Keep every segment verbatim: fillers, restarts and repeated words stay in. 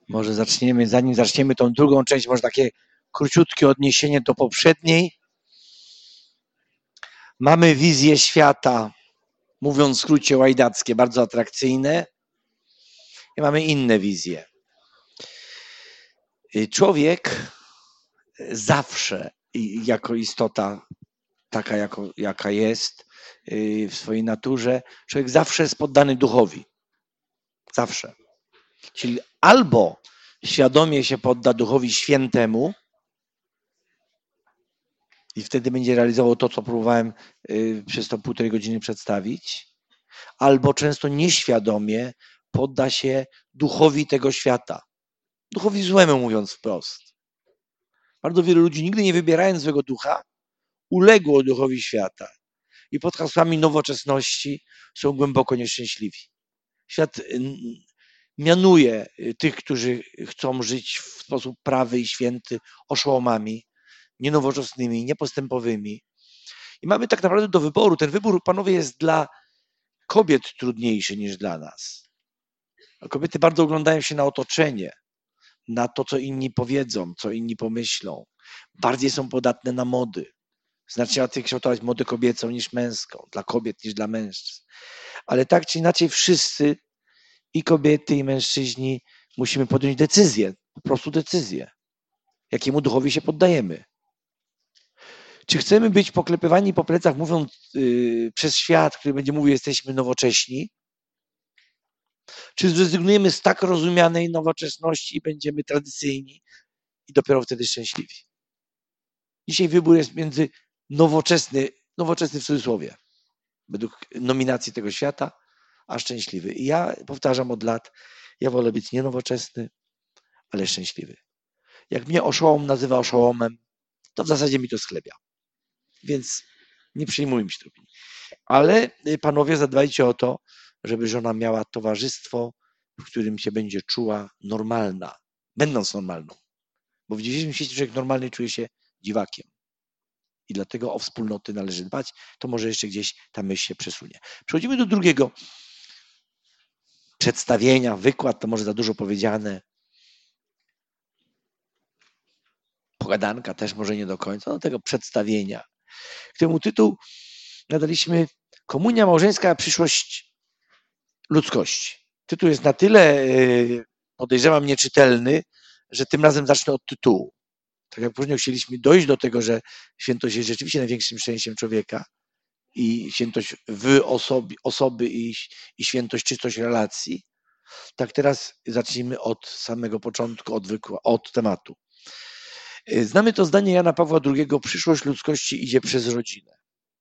Może zaczniemy, zanim zaczniemy tą drugą część, może takie króciutkie odniesienie do poprzedniej. Mamy wizję świata, mówiąc w skrócie łajdackie, bardzo atrakcyjne. I mamy inne wizje. Człowiek zawsze, jako istota taka, jako, jaka jest w swojej naturze, człowiek zawsze jest poddany duchowi. Zawsze. Czyli albo świadomie się podda Duchowi Świętemu i wtedy będzie realizował to, co próbowałem przez to półtorej godziny przedstawić, albo często nieświadomie podda się duchowi tego świata. Duchowi złemu, mówiąc wprost. Bardzo wielu ludzi, nigdy nie wybierając swego ducha, uległo duchowi świata i pod hasłami nowoczesności są głęboko nieszczęśliwi. Świat mianuje tych, którzy chcą żyć w sposób prawy i święty, oszołomami, nienowoczesnymi, niepostępowymi. I mamy tak naprawdę do wyboru. Ten wybór, panowie, jest dla kobiet trudniejszy niż dla nas. Kobiety bardzo oglądają się na otoczenie, na to, co inni powiedzą, co inni pomyślą. Bardziej są podatne na mody. Znacznie łatwiej kształtować modę kobiecą niż męską, dla kobiet niż dla mężczyzn. Ale tak czy inaczej wszyscy, i kobiety, i mężczyźni, musimy podjąć decyzję, po prostu decyzję, jakiemu duchowi się poddajemy. Czy chcemy być poklepywani po plecach, mówiąc yy, przez świat, który będzie mówił, jesteśmy nowocześni? Czy zrezygnujemy z tak rozumianej nowoczesności i będziemy tradycyjni i dopiero wtedy szczęśliwi? Dzisiaj wybór jest między nowoczesny, nowoczesny w cudzysłowie, według nominacji tego świata, a szczęśliwy. I ja powtarzam od lat, ja wolę być nie nowoczesny, ale szczęśliwy. Jak mnie oszołom nazywa oszołomem, to w zasadzie mi to schlebia. Więc nie przyjmujmy się tej opinii. Ale panowie, zadbajcie o to, żeby żona miała towarzystwo, w którym się będzie czuła normalna, będąc normalną. Bo w dzisiejszym świecie człowiek normalny czuje się dziwakiem. I dlatego o wspólnoty należy dbać. To może jeszcze gdzieś ta myśl się przesunie. Przechodzimy do drugiego przedstawienia, wykład, to może za dużo powiedziane. Pogadanka też może nie do końca, do tego przedstawienia. Któremu tytuł nadaliśmy Komunia małżeńska, przyszłość ludzkości. Tytuł jest na tyle, podejrzewam, nieczytelny, że tym razem zacznę od tytułu. Tak jak później chcieliśmy dojść do tego, że świętość jest rzeczywiście największym szczęściem człowieka i świętość w osobi, osoby i, i świętość, czystość relacji, tak teraz zacznijmy od samego początku, od, wykła, od tematu. Znamy to zdanie Jana Pawła drugiego, przyszłość ludzkości idzie przez rodzinę.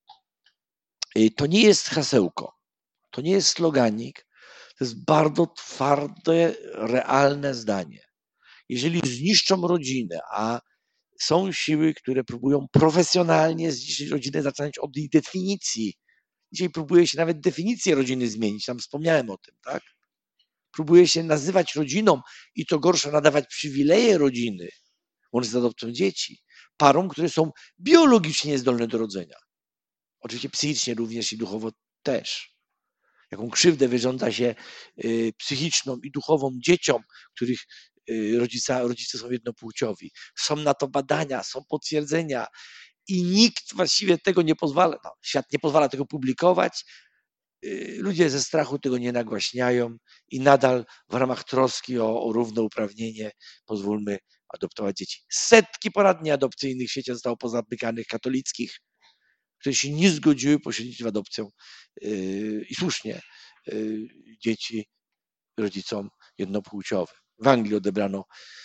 To nie jest hasełko, to nie jest sloganik, to jest bardzo twarde, realne zdanie. Jeżeli zniszczą rodzinę, a są siły, które próbują profesjonalnie zniszczyć rodzinę, zaczynać od jej definicji. Dzisiaj próbuje się nawet definicję rodziny zmienić, tam wspomniałem o tym, tak? Próbuje się nazywać rodziną i co gorsza nadawać przywileje rodziny, łącznie z adopcją dzieci, parom, które są biologicznie niezdolne do rodzenia. Oczywiście psychicznie również i duchowo też. Jaką krzywdę wyrządza się y, psychiczną i duchową dzieciom, których y, rodzica, rodzice są jednopłciowi. Są na to badania, są potwierdzenia i nikt właściwie tego nie pozwala, no, świat nie pozwala tego publikować. Y, ludzie ze strachu tego nie nagłaśniają i nadal w ramach troski o, o równouprawnienie pozwólmy adoptować dzieci. Setki poradni adopcyjnych w świecie zostało pozamykanych, katolickich, które się nie zgodziły pośredniczyć w adopcję yy, i słusznie yy, dzieci rodzicom jednopłciowym. W Anglii odebrano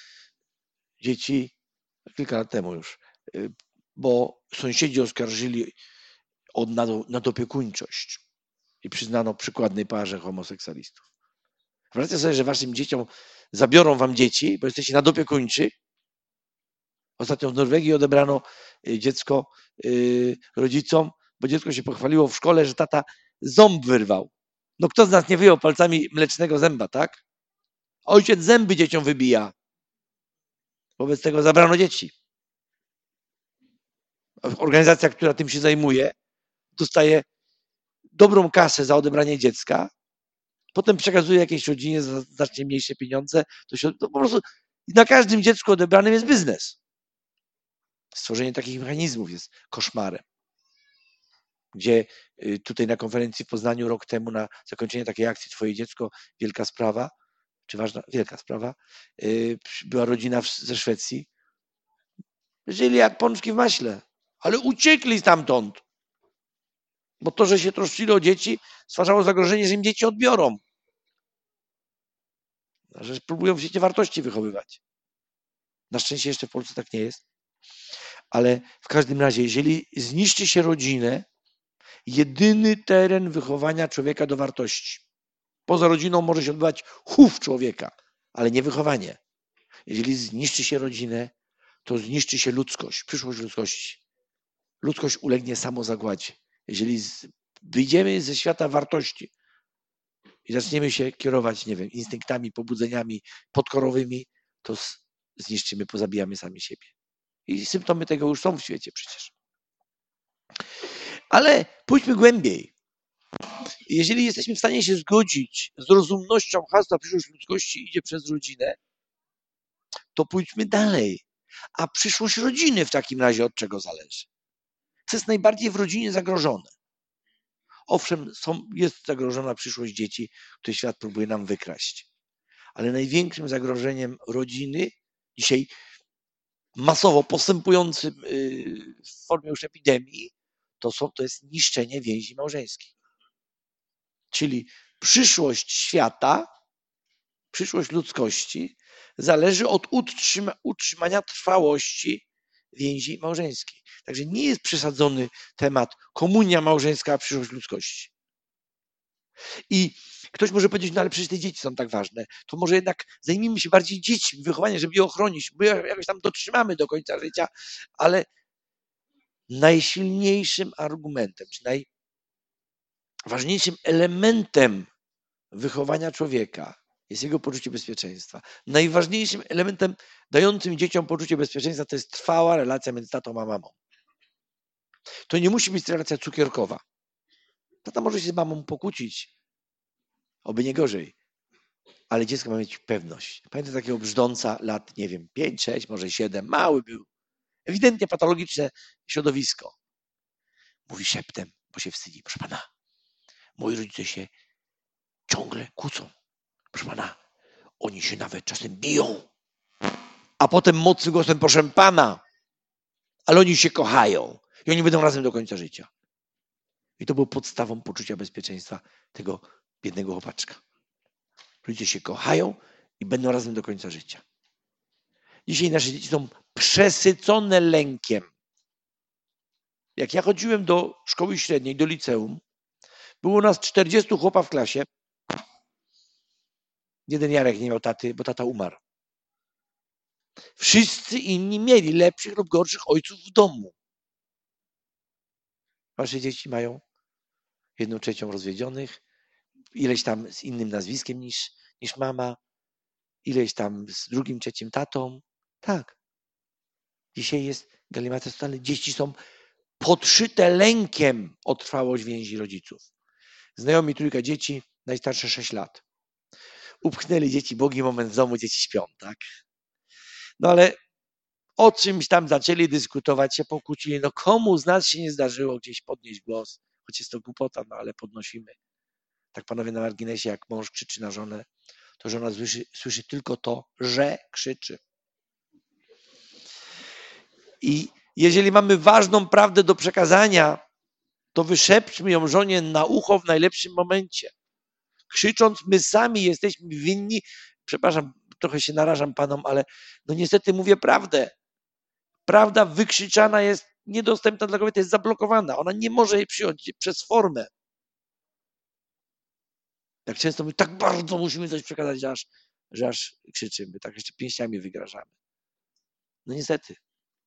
dzieci kilka lat temu już, yy, bo sąsiedzi oskarżyli o nadopiekuńczość i przyznano przykładnej parze homoseksualistów. Wyobraźcie sobie, że waszym dzieciom zabiorą wam dzieci, bo jesteście nadopiekuńczy. Ostatnio w Norwegii odebrano dziecko rodzicom, bo dziecko się pochwaliło w szkole, że tata ząb wyrwał. No kto z nas nie wyjął palcami mlecznego zęba, tak? Ojciec zęby dzieciom wybija. Wobec tego zabrano dzieci. Organizacja, która tym się zajmuje, dostaje dobrą kasę za odebranie dziecka, Potem przekazuje jakiejś rodzinie za znacznie mniejsze pieniądze. To, się, to po prostu na każdym dziecku odebranym jest biznes. Stworzenie takich mechanizmów jest koszmarem. Gdzie tutaj na konferencji w Poznaniu rok temu na zakończenie takiej akcji Twoje dziecko, wielka sprawa, czy ważna, wielka sprawa, była rodzina ze Szwecji. Żyli jak pączki w maśle, ale uciekli stamtąd. Bo to, że się troszczyli o dzieci, stwarzało zagrożenie, że im dzieci odbiorą. Że próbują w świecie wartości wychowywać. Na szczęście jeszcze w Polsce tak nie jest. Ale w każdym razie, jeżeli zniszczy się rodzinę, jedyny teren wychowania człowieka do wartości. Poza rodziną może się odbywać chów człowieka, ale nie wychowanie. Jeżeli zniszczy się rodzinę, to zniszczy się ludzkość, przyszłość ludzkości. Ludzkość ulegnie samozagładzie. Jeżeli wyjdziemy ze świata wartości i zaczniemy się kierować, nie wiem, instynktami, pobudzeniami podkorowymi, to zniszczymy, pozabijamy sami siebie. I symptomy tego już są w świecie przecież. Ale pójdźmy głębiej. Jeżeli jesteśmy w stanie się zgodzić z rozumnością hasła przyszłość ludzkości idzie przez rodzinę, to pójdźmy dalej. A przyszłość rodziny w takim razie od czego zależy? Co jest najbardziej w rodzinie zagrożone? Owszem, są, jest zagrożona przyszłość dzieci, które świat próbuje nam wykraść. Ale największym zagrożeniem rodziny, dzisiaj masowo postępującym w formie już epidemii, to, są, to jest niszczenie więzi małżeńskich. Czyli przyszłość świata, przyszłość ludzkości zależy od utrzyma, utrzymania trwałości więzi małżeńskiej. Także nie jest przesadzony temat komunia małżeńska, a przyszłość ludzkości. I ktoś może powiedzieć, no ale przecież te dzieci są tak ważne, to może jednak zajmijmy się bardziej dziećmi, wychowaniem, żeby je ochronić, bo jakoś tam dotrzymamy do końca życia, ale najsilniejszym argumentem, czy najważniejszym elementem wychowania człowieka jest jego poczucie bezpieczeństwa. Najważniejszym elementem dającym dzieciom poczucie bezpieczeństwa to jest trwała relacja między tatą a mamą. To nie musi być relacja cukierkowa. Tata może się z mamą pokłócić, oby nie gorzej, ale dziecko ma mieć pewność. Pamiętam takiego brzdąca lat, nie wiem, pięć, sześć, może siedem, mały był. Ewidentnie patologiczne środowisko. Mówi szeptem, bo się wstydzi. Proszę pana, moi rodzice się ciągle kłócą. Proszę pana, oni się nawet czasem biją. A potem mocnym głosem, proszę pana, ale oni się kochają i oni będą razem do końca życia. I to było podstawą poczucia bezpieczeństwa tego biednego chłopaczka. Ludzie się kochają i będą razem do końca życia. Dzisiaj nasze dzieci są przesycone lękiem. Jak ja chodziłem do szkoły średniej, do liceum, było nas czterdziestu chłopa w klasie. Jeden Jarek nie miał taty, bo tata umarł. Wszyscy inni mieli lepszych lub gorszych ojców w domu. Wasze dzieci mają jedną trzecią rozwiedzionych, ileś tam z innym nazwiskiem niż, niż mama, ileś tam z drugim, trzecim tatą. Tak. Dzisiaj jest galimatyz totalny. Dzieci są podszyte lękiem o trwałość więzi rodziców. Znajomi trójka dzieci, najstarsze sześć lat. Upchnęli dzieci, bogi moment w domu, dzieci śpią, tak? No ale o czymś tam zaczęli dyskutować, się pokłócili. No komu z nas się nie zdarzyło gdzieś podnieść głos? Choć jest to głupota, no ale podnosimy. Tak panowie na marginesie, jak mąż krzyczy na żonę, to żona słyszy, słyszy tylko to, że krzyczy. I jeżeli mamy ważną prawdę do przekazania, to wyszepczmy ją żonie na ucho w najlepszym momencie. Krzycząc, my sami jesteśmy winni. Przepraszam, trochę się narażam panom, ale no niestety mówię prawdę. Prawda wykrzyczana jest niedostępna dla kobiety, jest zablokowana. Ona nie może jej przyjąć przez formę. Tak często my tak bardzo musimy coś przekazać, że aż, że aż krzyczymy, tak jeszcze pięściami wygrażamy. No niestety.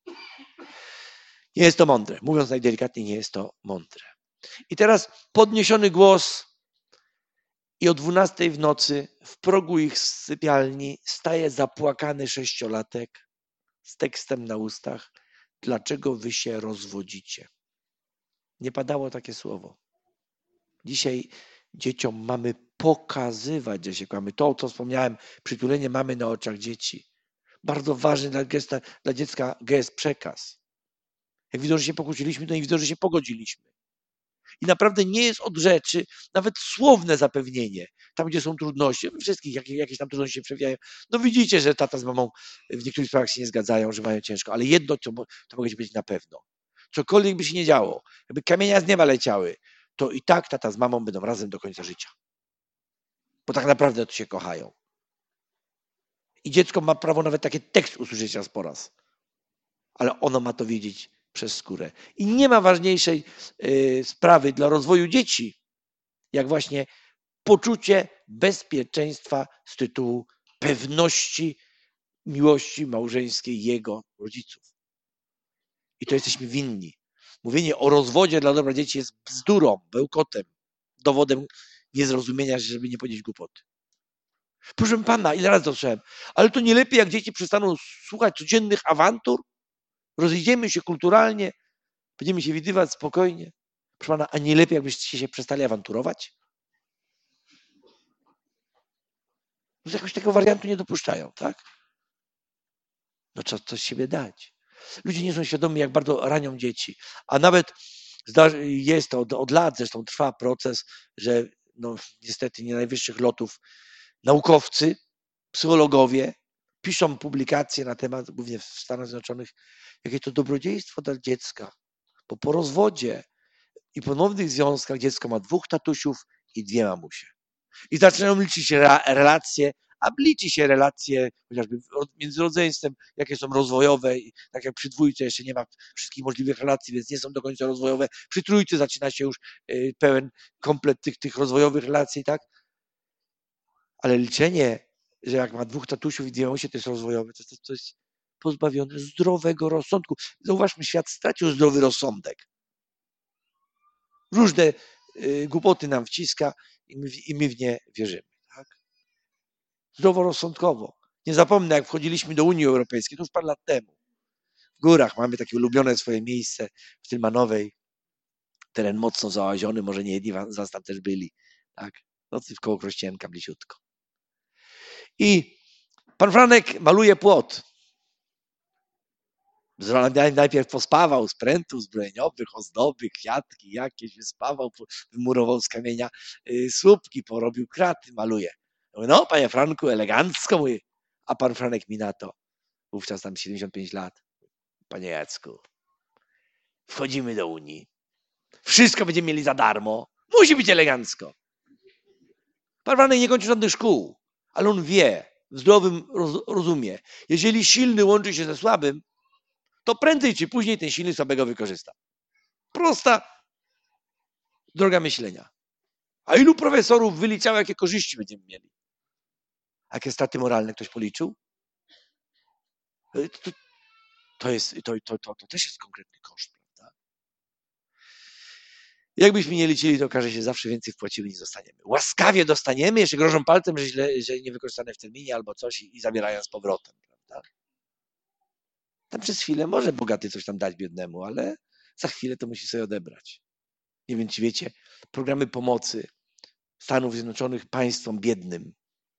Nie jest to mądre. Mówiąc najdelikatniej, nie jest to mądre. I teraz podniesiony głos i o dwunastej w nocy w progu ich sypialni staje zapłakany sześciolatek z tekstem na ustach. Dlaczego wy się rozwodzicie? Nie padało takie słowo. Dzisiaj Dzieciom mamy pokazywać, że się kochamy. To, co wspomniałem, przytulenie mamy na oczach dzieci. Bardzo ważny dla, gesta, dla dziecka gest, przekaz. Jak widzą, że się pokłóciliśmy, to nie widzą, że się pogodziliśmy. I naprawdę nie jest od rzeczy nawet słowne zapewnienie. Tam, gdzie są trudności, wszystkich jakieś, jakieś tam trudności się przewijają. No widzicie, że tata z mamą w niektórych sprawach się nie zgadzają, że mają ciężko, ale jedno to, to może być na pewno. Cokolwiek by się nie działo, jakby kamienia z nieba leciały, to i tak tata z mamą będą razem do końca życia. Bo tak naprawdę to się kochają. I dziecko ma prawo nawet taki tekst usłyszeć raz po raz. Ale ono ma to wiedzieć przez skórę. I nie ma ważniejszej y, sprawy dla rozwoju dzieci, jak właśnie poczucie bezpieczeństwa z tytułu pewności miłości małżeńskiej jego rodziców. I to jesteśmy winni. Mówienie o rozwodzie dla dobra dzieci jest bzdurą, bełkotem, dowodem niezrozumienia, żeby nie powiedzieć głupoty. Proszę pana, ile razy to słyszałem, ale to nie lepiej, jak dzieci przestaną słuchać codziennych awantur? Rozejdziemy się kulturalnie, będziemy się widywać spokojnie. Proszę pana, a nie lepiej, jakbyście się przestali awanturować? No jakoś tego wariantu nie dopuszczają, tak? No trzeba coś z siebie dać. Ludzie nie są świadomi, jak bardzo ranią dzieci. A nawet jest to od, od lat, zresztą trwa proces, że no, niestety nie najwyższych lotów naukowcy, psychologowie piszą publikacje na temat, głównie w Stanach Zjednoczonych, jakie to dobrodziejstwo dla dziecka. Bo po rozwodzie i ponownych związkach dziecko ma dwóch tatusiów i dwie mamusie. I zaczynają liczyć się relacje, a liczy się relacje chociażby między rodzeństwem, jakie są rozwojowe. I tak jak przy dwójce jeszcze nie ma wszystkich możliwych relacji, więc nie są do końca rozwojowe. Przy trójce zaczyna się już pełen komplet tych, tych rozwojowych relacji, tak? Ale liczenie, że jak ma dwóch tatusiów i dwie mamusie, to jest rozwojowe, to jest, to jest pozbawione zdrowego rozsądku. Zauważmy, świat stracił zdrowy rozsądek. Różne y, głupoty nam wciska i my, i my w nie wierzymy. Tak? Zdroworozsądkowo. Nie zapomnę, jak wchodziliśmy do Unii Europejskiej, to już parę lat temu. W górach mamy takie ulubione swoje miejsce w Tylmanowej. Teren mocno załaziony, może nie jedni z was tam też byli. Tak? No, koło Krościenka, bliziutko. I pan Franek maluje płot. Najpierw pospawał z prętów zbrojeniowych, ozdoby, kwiatki jakieś, wyspawał, wymurował z kamienia y, słupki, porobił kraty, maluje. Mówię, no, panie Franku, elegancko, mówi. A pan Franek mi na to, wówczas tam siedemdziesiąt pięć lat. Panie Jacku, wchodzimy do Unii. Wszystko będziemy mieli za darmo. Musi być elegancko. Pan Franek nie kończy żadnych szkół, ale on wie, w zdrowym roz, rozumie. Jeżeli silny łączy się ze słabym, to prędzej czy później ten silny słabego wykorzysta. Prosta droga myślenia. A ilu profesorów wyliczało, jakie korzyści będziemy mieli? Jakie straty moralne ktoś policzył? To, to, jest, to, to, to, to też jest konkretny koszt, prawda? Jakbyśmy nie liczyli, to okaże się, zawsze więcej wpłacimy niż dostaniemy. Łaskawie dostaniemy, jeszcze grożą palcem, że źle, że nie wykorzystane w terminie albo coś i, i zabierają z powrotem, prawda? Tam przez chwilę może bogaty coś tam dać biednemu, ale za chwilę to musi sobie odebrać. Nie wiem, czy wiecie, programy pomocy Stanów Zjednoczonych państwom biednym.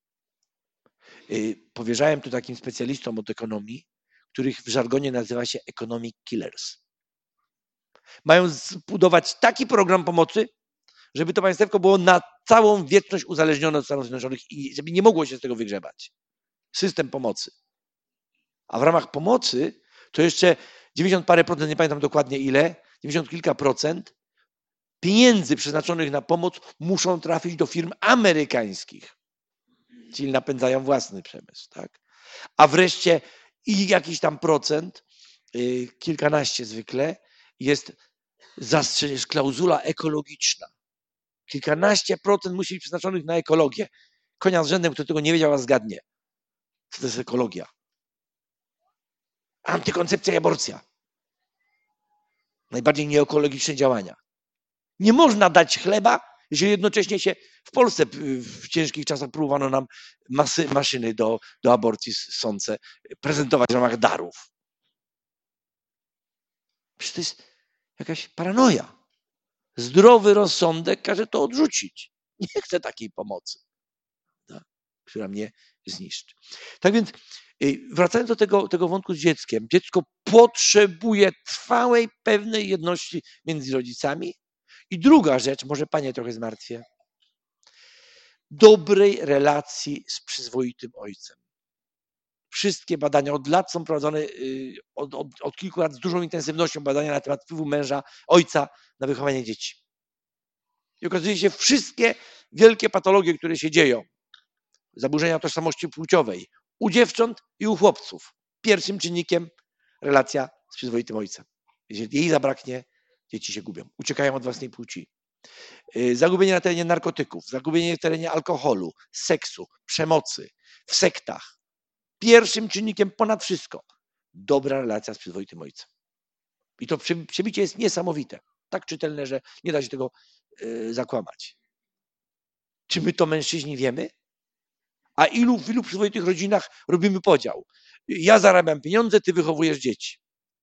Powierzałem to takim specjalistom od ekonomii, których w żargonie nazywa się economic killers. Mają zbudować taki program pomocy, żeby to państewko było na całą wieczność uzależnione od Stanów Zjednoczonych i żeby nie mogło się z tego wygrzebać. System pomocy. A w ramach pomocy to jeszcze dziewięćdziesiąt parę procent, nie pamiętam dokładnie ile, dziewięćdziesiąt kilka procent pieniędzy przeznaczonych na pomoc muszą trafić do firm amerykańskich. Czyli napędzają własny przemysł. Tak? A wreszcie i jakiś tam procent, yy, kilkanaście zwykle, jest zastrzeżona klauzula ekologiczna. Kilkanaście procent musi być przeznaczonych na ekologię. Konia z rzędem, kto tego nie wiedział, a zgadnie. Co to jest ekologia? Antykoncepcja i aborcja. Najbardziej nieekologiczne działania. Nie można dać chleba, jeżeli jednocześnie się w Polsce w ciężkich czasach próbowano nam masy, maszyny do, do aborcji sące prezentować w ramach darów. Przecież to jest jakaś paranoja. Zdrowy rozsądek każe to odrzucić. Nie chcę takiej pomocy, tak, która mnie zniszczy. Tak więc wracając do tego, tego wątku z dzieckiem, dziecko potrzebuje trwałej, pewnej jedności między rodzicami. I druga rzecz, może Panie trochę zmartwię, dobrej relacji z przyzwoitym ojcem. Wszystkie badania od lat są prowadzone, od, od, od kilku lat z dużą intensywnością badania na temat wpływu męża, ojca na wychowanie dzieci. I okazuje się, wszystkie wielkie patologie, które się dzieją, zaburzenia tożsamości płciowej u dziewcząt i u chłopców, pierwszym czynnikiem relacja z przyzwoitym ojcem. Jeżeli jej zabraknie, dzieci się gubią, uciekają od własnej płci. Zagubienie na terenie narkotyków, zagubienie na terenie alkoholu, seksu, przemocy, w sektach. Pierwszym czynnikiem ponad wszystko dobra relacja z przyzwoitym ojcem. I to przebicie jest niesamowite. Tak czytelne, że nie da się tego yy, zakłamać. Czy my to mężczyźni wiemy? A ilu w ilu przyzwoitych rodzinach robimy podział? Ja zarabiam pieniądze, ty wychowujesz dzieci.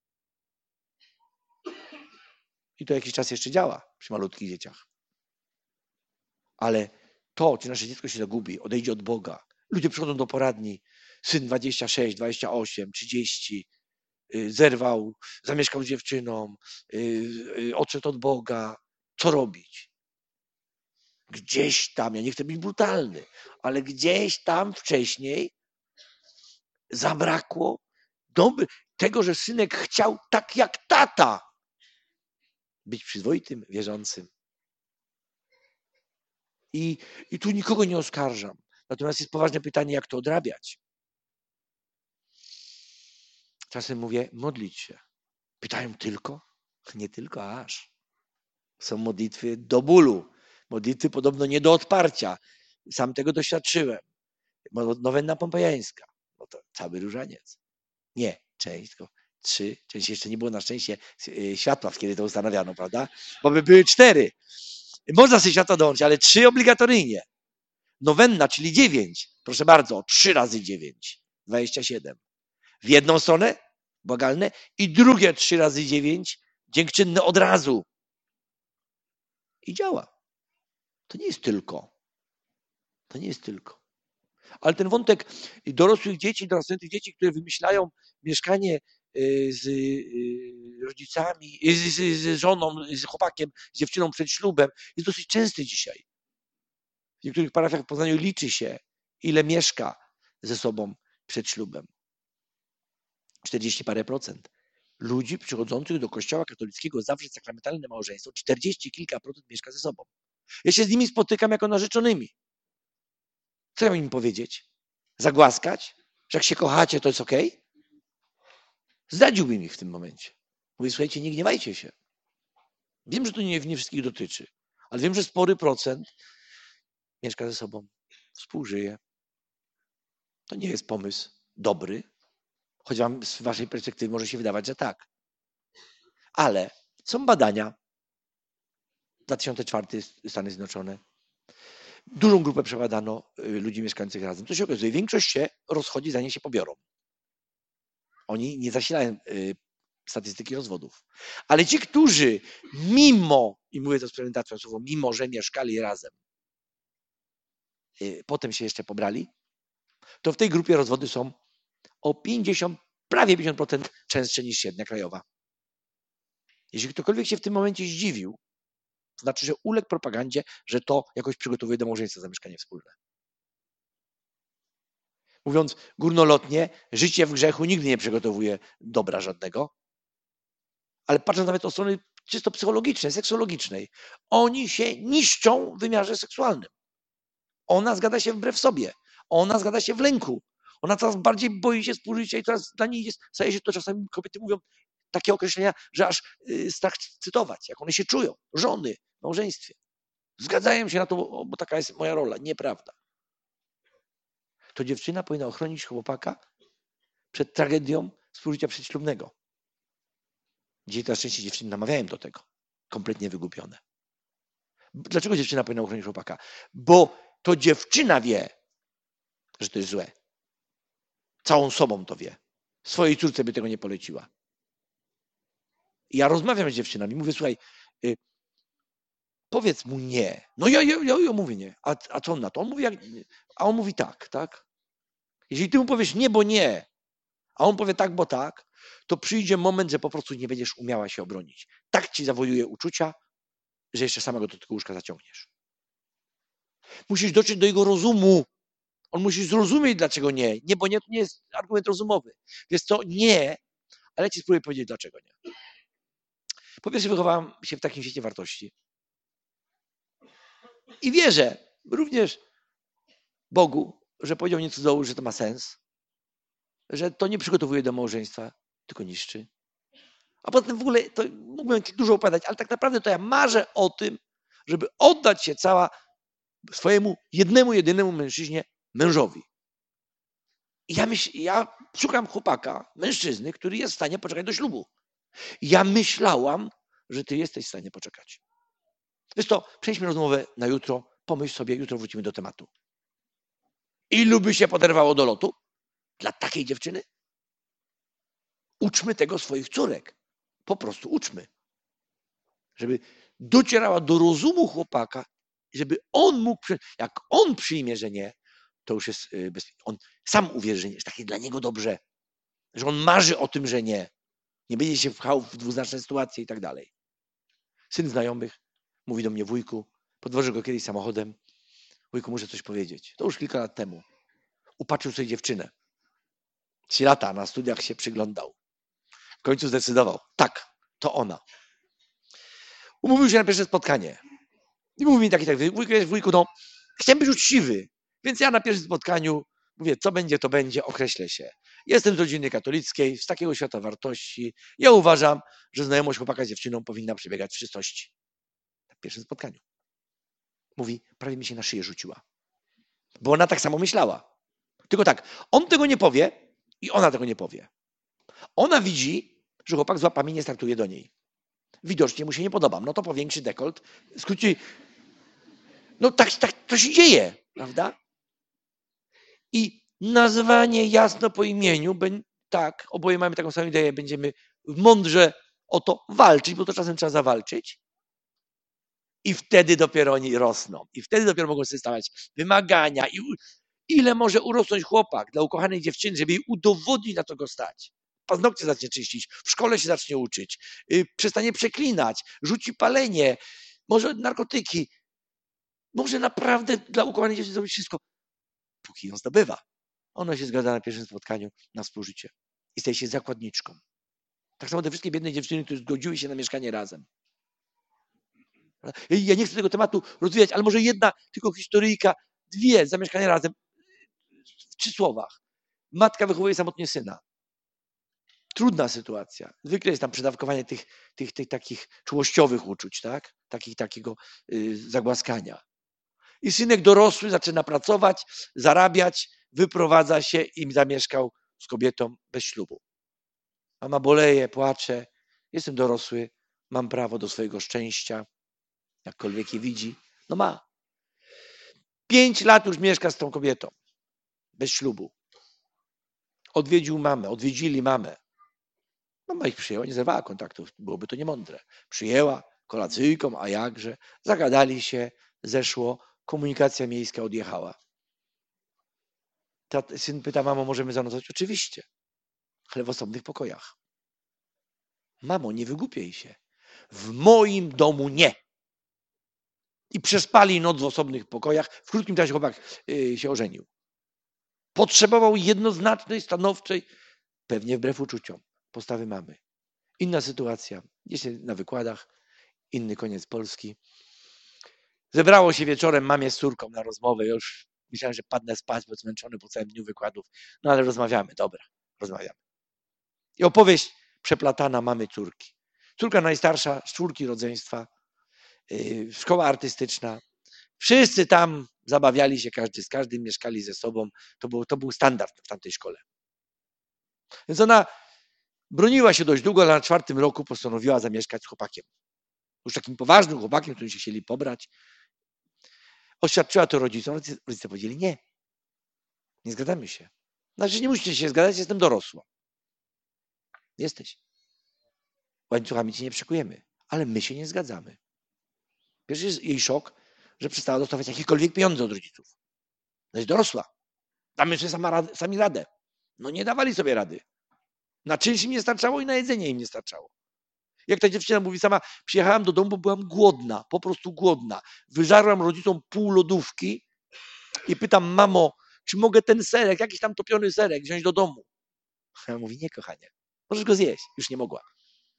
I to jakiś czas jeszcze działa przy malutkich dzieciach. Ale to, czy nasze dziecko się zagubi, odejdzie od Boga. Ludzie przychodzą do poradni. Syn dwadzieścia sześć, dwadzieścia osiem, trzydzieści. Zerwał, zamieszkał z dziewczyną, odszedł od Boga. Co robić? Gdzieś tam, ja nie chcę być brutalny, ale gdzieś tam wcześniej zabrakło dobry, tego, że synek chciał tak jak tata być przyzwoitym, wierzącym. I, I tu nikogo nie oskarżam. Natomiast jest poważne pytanie, jak to odrabiać. Czasem mówię, modlić się. Pytają tylko? Nie tylko, aż. Są modlitwy do bólu. Modlitwy podobno nie do odparcia. Sam tego doświadczyłem. Nowenna pompejańska. No to cały różaniec. Nie, część, tylko trzy. Część jeszcze nie było na szczęście światła, kiedy to ustanawiano, prawda? Bo by były cztery. Można sobie światła dołączyć, ale trzy obligatoryjnie. Nowenna, czyli dziewięć. Proszę bardzo, trzy razy dziewięć. dwadzieścia siedem. W jedną stronę, błagalne, i drugie trzy razy dziewięć, dziękczynne od razu. I działa. To nie jest tylko. To nie jest tylko. Ale ten wątek dorosłych dzieci, dorosłych dzieci, które wymyślają mieszkanie z rodzicami, z, z żoną, z chłopakiem, z dziewczyną przed ślubem, jest dosyć częsty dzisiaj. W niektórych parafiach w Poznaniu liczy się, ile mieszka ze sobą przed ślubem. czterdzieści parę procent. Ludzi przychodzących do kościoła katolickiego zawrzeć sakramentalne małżeństwo, czterdzieści kilka procent mieszka ze sobą. Ja się z nimi spotykam jako narzeczonymi. Co ja mam im powiedzieć? Zagłaskać? Że jak się kochacie, to jest okej? Okay? Zdradziłbym ich w tym momencie. Mówię, słuchajcie, nie gniewajcie się. Wiem, że to nie, nie wszystkich dotyczy, ale wiem, że spory procent mieszka ze sobą, współżyje. To nie jest pomysł dobry, choć wam z waszej perspektywy może się wydawać, że tak. Ale są badania. dwa tysiące czwarty Stany Zjednoczone. Dużą grupę przebadano ludzi mieszkających razem. To się okazuje, większość się rozchodzi, zanim się pobiorą. Oni nie zasilają statystyki rozwodów. Ale ci, którzy mimo, i mówię to z prezentacją słowo, mimo, że mieszkali razem, potem się jeszcze pobrali, to w tej grupie rozwody są o pięćdziesiąt, prawie pięćdziesiąt procent częstsze niż średnia krajowa. Jeśli ktokolwiek się w tym momencie zdziwił, to znaczy, że uległ propagandzie, że to jakoś przygotowuje do małżeństwa za mieszkanie wspólne. Mówiąc górnolotnie, życie w grzechu nigdy nie przygotowuje dobra żadnego, ale patrząc nawet od strony czysto psychologicznej, seksuologicznej, oni się niszczą w wymiarze seksualnym. Ona zgadza się wbrew sobie. Ona zgadza się w lęku. Ona coraz bardziej boi się współżycia i coraz dla niej jest, staje się to czasami, kobiety mówią takie określenia, że aż yy, strach cytować, jak one się czują, żony w małżeństwie. Zgadzają się na to, bo, bo taka jest moja rola. Nieprawda. To dziewczyna powinna ochronić chłopaka przed tragedią współżycia przedślubnego. Dzisiaj na szczęście dziewczyny namawiają do tego. Kompletnie wygubione. Dlaczego dziewczyna powinna ochronić chłopaka? Bo to dziewczyna wie, że to jest złe. Całą sobą to wie. Swojej córce by tego nie poleciła. I ja rozmawiam z dziewczynami. Mówię, słuchaj, Powiedz mu nie. No ja, ja, ja, ja mówię nie. A, a co on na to? On mówi jak, a on mówi tak, tak? Jeżeli ty mu powiesz nie, bo nie, a on powie tak, bo tak, to przyjdzie moment, że po prostu nie będziesz umiała się obronić. Tak ci zawojuje uczucia, że jeszcze samego do tego łóżka zaciągniesz. Musisz dotrzeć do jego rozumu. On musi zrozumieć, dlaczego nie. Nie, bo nie, to nie jest argument rozumowy. Więc to nie, ale ci spróbuję powiedzieć, dlaczego nie. Po pierwsze, wychowałam się w takim świecie wartości. I wierzę również Bogu, że powiedział nie cudzołóż, że to ma sens. Że to nie przygotowuje do małżeństwa, tylko niszczy. A potem w ogóle, to mógłbym dużo opowiadać, ale tak naprawdę to ja marzę o tym, żeby oddać się cała swojemu jednemu, jedynemu mężczyźnie, mężowi. I ja, myśl, ja szukam chłopaka, mężczyzny, który jest w stanie poczekać do ślubu. I ja myślałam, że ty jesteś w stanie poczekać. Wiesz to, przejdźmy rozmowę na jutro, pomyśl sobie, jutro wrócimy do tematu. Ilu by się poderwało do lotu dla takiej dziewczyny? Uczmy tego swoich córek. Po prostu uczmy. Żeby docierała do rozumu chłopaka, żeby on mógł, jak on przyjmie, że nie, to już jest bezpieczne. On sam uwierzy, że nie, że tak jest dla niego dobrze. Że on marzy o tym, że nie. Nie będzie się wpchał w dwuznaczne sytuacje i tak dalej. Syn znajomych mówi do mnie, wujku, podwożę go kiedyś samochodem. Wujku, muszę coś powiedzieć. To już kilka lat temu. Upatrzył sobie dziewczynę. Trzy lata na studiach się przyglądał. W końcu zdecydował. Tak, to ona. Umówił się na pierwsze spotkanie. I mówi mi tak i tak, wujku, wujku, no, chciałem być uczciwy, więc ja na pierwszym spotkaniu mówię, co będzie, to będzie, określę się. Jestem z rodziny katolickiej, z takiego świata wartości. Ja uważam, że znajomość chłopaka z dziewczyną powinna przebiegać w czystości. Na pierwszym spotkaniu. Mówi, prawie mi się na szyję rzuciła. Bo ona tak samo myślała. Tylko tak, on tego nie powie i ona tego nie powie. Ona widzi, że chłopak z łapami nie startuje do niej. Widocznie mu się nie podobam. No to powiększy dekolt. Skróci. No tak, tak to się dzieje, prawda? I nazwanie jasno po imieniu, tak, oboje mamy taką samą ideę, będziemy mądrze o to walczyć, bo to czasem trzeba zawalczyć. I wtedy dopiero oni rosną. I wtedy dopiero mogą sobie stawiać wymagania. I ile może urosnąć chłopak dla ukochanej dziewczyny, żeby jej udowodnić, na to go stać. Paznokcie zacznie czyścić, w szkole się zacznie uczyć, yy, przestanie przeklinać, rzuci palenie, może narkotyki. Może naprawdę dla ukochanej dziewczyny zrobić wszystko, póki ją zdobywa. Ona się zgadza na pierwszym spotkaniu na współżycie i staje się zakładniczką. Tak samo te wszystkie biedne dziewczyny, które zgodziły się na mieszkanie razem. Ja nie chcę tego tematu rozwijać, ale może jedna tylko historyjka, dwie za mieszkanie razem. W trzy słowach. Matka wychowuje samotnie syna. Trudna sytuacja. Zwykle jest tam przedawkowanie tych, tych, tych takich czułościowych uczuć, tak? Takich, takiego yy, zagłaskania. I synek dorosły zaczyna pracować, zarabiać, wyprowadza się i zamieszkał z kobietą bez ślubu. Mama boleje, płacze. Jestem dorosły, mam prawo do swojego szczęścia, jakkolwiek je widzi. No ma. Pięć lat już mieszka z tą kobietą. Bez ślubu. Odwiedził mamę, odwiedzili mamę. Mama ich przyjęła, nie zerwała kontaktów, byłoby to niemądre. Przyjęła kolacyjką, a jakże. Zagadali się, zeszło, komunikacja miejska odjechała. Ta, syn pyta, mamo, możemy zanocować? Oczywiście, ale w osobnych pokojach. Mamo, nie wygłupiej się. W moim domu nie. I przespali noc w osobnych pokojach. W krótkim czasie chłopak yy, się ożenił. Potrzebował jednoznacznej, stanowczej, pewnie wbrew uczuciom, postawy mamy. Inna sytuacja, gdzieś na wykładach, inny koniec Polski. Zebrało się wieczorem mamie z córką na rozmowę. Ja już myślałem, że padnę spać, bo zmęczony po całym dniu wykładów. No ale rozmawiamy, dobra, rozmawiamy. I opowieść przeplatana mamy córki. Córka najstarsza z czwórki rodzeństwa, yy, szkoła artystyczna. Wszyscy tam zabawiali się, każdy z każdym, mieszkali ze sobą. To był, to był standard w tamtej szkole. Więc ona broniła się dość długo, ale na czwartym roku postanowiła zamieszkać z chłopakiem. Już takim poważnym chłopakiem, którym się chcieli pobrać. Oświadczyła to rodzicom. Rodzice powiedzieli nie. Nie zgadzamy się. Znaczy nie musicie się zgadzać, jestem dorosła. Jesteś. Łańcuchami cię nie przykujemy, ale my się nie zgadzamy. Pierwszy jest jej szok, że przestała dostawać jakiekolwiek pieniądze od rodziców. No jest dorosła. Damy sobie sama radę, sami radę. No nie dawali sobie rady. Na czynsz im nie starczało i na jedzenie im nie starczało. Jak ta dziewczyna mówi sama, przyjechałam do domu, bo byłam głodna, po prostu głodna. Wyżarłam rodzicom pół lodówki i pytam, mamo, czy mogę ten serek, jakiś tam topiony serek wziąć do domu? A ja mówi, nie kochanie, możesz go zjeść. Już nie mogła.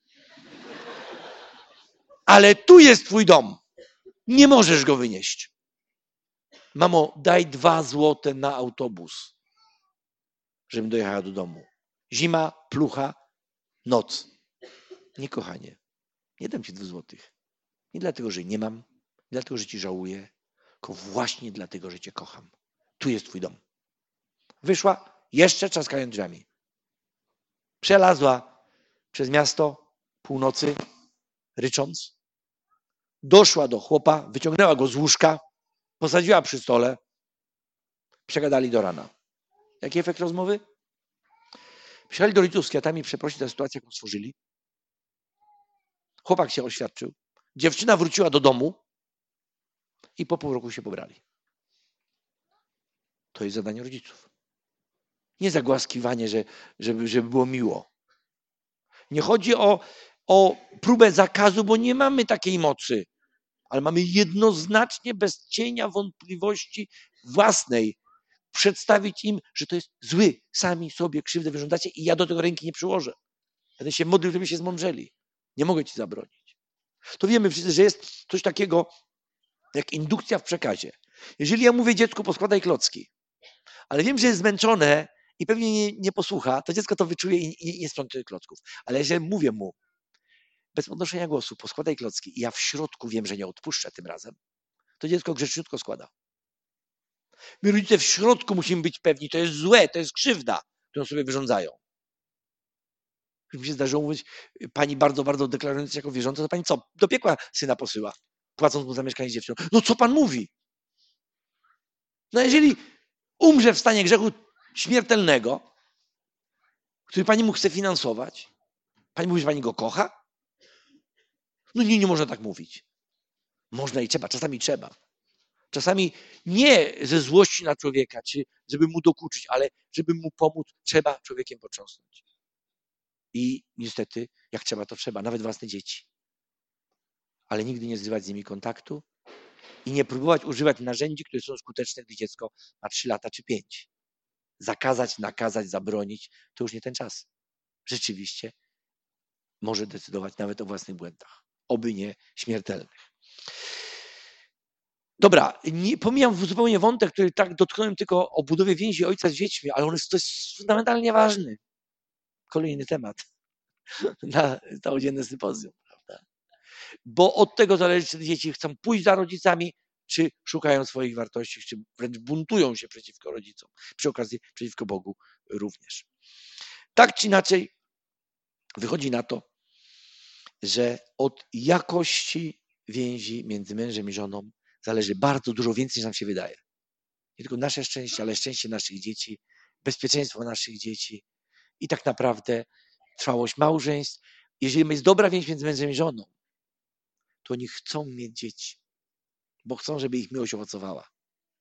Ale tu jest twój dom. Nie możesz go wynieść. Mamo, daj dwa złote na autobus, żebym dojechała do domu. Zima, plucha, noc. Nie, kochanie, nie dam ci dwóch złotych. Nie dlatego, że nie mam, nie dlatego, że ci żałuję, tylko właśnie dlatego, że cię kocham. Tu jest twój dom. Wyszła, jeszcze trzaskając drzwiami. Przelazła przez miasto północy, rycząc. Doszła do chłopa, wyciągnęła go z łóżka, posadziła przy stole. Przegadali do rana. Jaki efekt rozmowy? Przyjechali do rodziców z kwiatami przeprosić za sytuację, jaką stworzyli. Chłopak się oświadczył. Dziewczyna wróciła do domu i po pół roku się pobrali. To jest zadanie rodziców. Nie zagłaskiwanie, że, żeby, żeby było miło. Nie chodzi o, o próbę zakazu, bo nie mamy takiej mocy, ale mamy jednoznacznie, bez cienia wątpliwości własnej, przedstawić im, że to jest zły. Sami sobie krzywdę wyrządzacie i ja do tego ręki nie przyłożę. Będę się modlił, żeby się zmądrzeli. Nie mogę ci zabronić. To wiemy wszyscy, że jest coś takiego jak indukcja w przekazie. Jeżeli ja mówię dziecku, poskładaj klocki, ale wiem, że jest zmęczone i pewnie nie, nie posłucha, to dziecko to wyczuje i nie, nie sprząta klocków. Ale jeżeli mówię mu, bez podnoszenia głosu, poskładaj klocki i ja w środku wiem, że nie odpuszczę tym razem, to dziecko grzeczniutko składa. My rodzice w środku musimy być pewni, to jest złe, to jest krzywda, którą sobie wyrządzają. Już mi się zdarzyło mówić, pani bardzo, bardzo deklarując się jako wierząca, to pani co, do piekła syna posyła, płacąc mu za mieszkanie z dziewczyną. No co pan mówi? No jeżeli umrze w stanie grzechu śmiertelnego, który pani mu chce finansować, pani mówi, że pani go kocha? No nie, nie można tak mówić. Można i trzeba, czasami trzeba. Czasami nie ze złości na człowieka, czy żeby mu dokuczyć, ale żeby mu pomóc, trzeba człowiekiem potrząsnąć. I niestety, jak trzeba, to trzeba, nawet własne dzieci. Ale nigdy nie zrywać z nimi kontaktu i nie próbować używać narzędzi, które są skuteczne, gdy dziecko ma trzy lata czy pięć. Zakazać, nakazać, zabronić, to już nie ten czas. Rzeczywiście może decydować nawet o własnych błędach. Oby nie śmiertelnych. Dobra, nie, pomijam zupełnie wątek, który tak dotknąłem tylko o budowie więzi ojca z dziećmi, ale on jest, to jest fundamentalnie ważny. Kolejny temat na całodzienne sympozjum, prawda? Bo od tego zależy, czy dzieci chcą pójść za rodzicami, czy szukają swoich wartości, czy wręcz buntują się przeciwko rodzicom, przy okazji przeciwko Bogu również. Tak czy inaczej wychodzi na to, że od jakości więzi między mężem i żoną zależy bardzo dużo więcej, niż nam się wydaje. Nie tylko nasze szczęście, ale szczęście naszych dzieci, bezpieczeństwo naszych dzieci i tak naprawdę trwałość małżeństw. Jeżeli jest dobra więź między mężem i żoną, to oni chcą mieć dzieci, bo chcą, żeby ich miłość owocowała.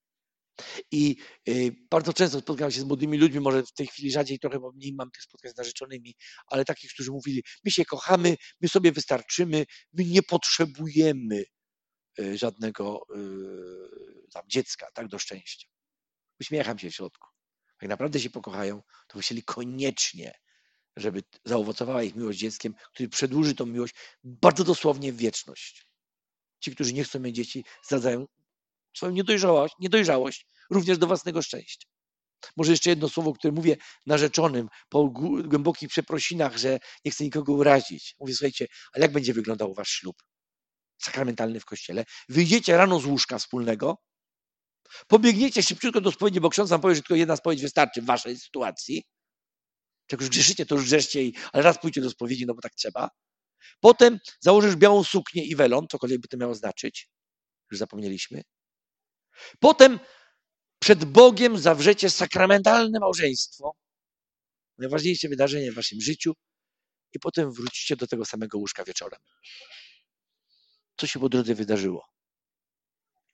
I y, bardzo często spotkałem się z młodymi ludźmi, może w tej chwili rzadziej trochę, bo mniej mam tych spotkań z narzeczonymi, ale takich, którzy mówili, my się kochamy, my sobie wystarczymy, my nie potrzebujemy y, żadnego y, tam dziecka, tak, do szczęścia. Uśmiecham się w środku. Jak naprawdę się pokochają, to by chcieli koniecznie, żeby zaowocowała ich miłość z dzieckiem, który przedłuży tą miłość bardzo dosłownie w wieczność. Ci, którzy nie chcą mieć dzieci, zdradzają swoją niedojrzałość, niedojrzałość również do własnego szczęścia. Może jeszcze jedno słowo, które mówię narzeczonym po głębokich przeprosinach, że nie chcę nikogo urazić. Mówię, słuchajcie, ale jak będzie wyglądał wasz ślub sakramentalny w kościele? Wyjdziecie rano z łóżka wspólnego, pobiegniecie szybciutko do spowiedzi, bo ksiądz wam powie, że tylko jedna spowiedź wystarczy w waszej sytuacji. Jak już grzeszycie, to już grzeszcie, ale raz pójdźcie do spowiedzi, no bo tak trzeba. Potem założysz białą suknię i welon, cokolwiek by to miało znaczyć. Już zapomnieliśmy. Potem przed Bogiem zawrzecie sakramentalne małżeństwo. Najważniejsze wydarzenie w waszym życiu. I potem wrócicie do tego samego łóżka wieczorem. Co się po drodze wydarzyło?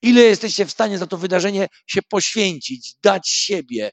Ile jesteście w stanie za to wydarzenie się poświęcić, dać siebie?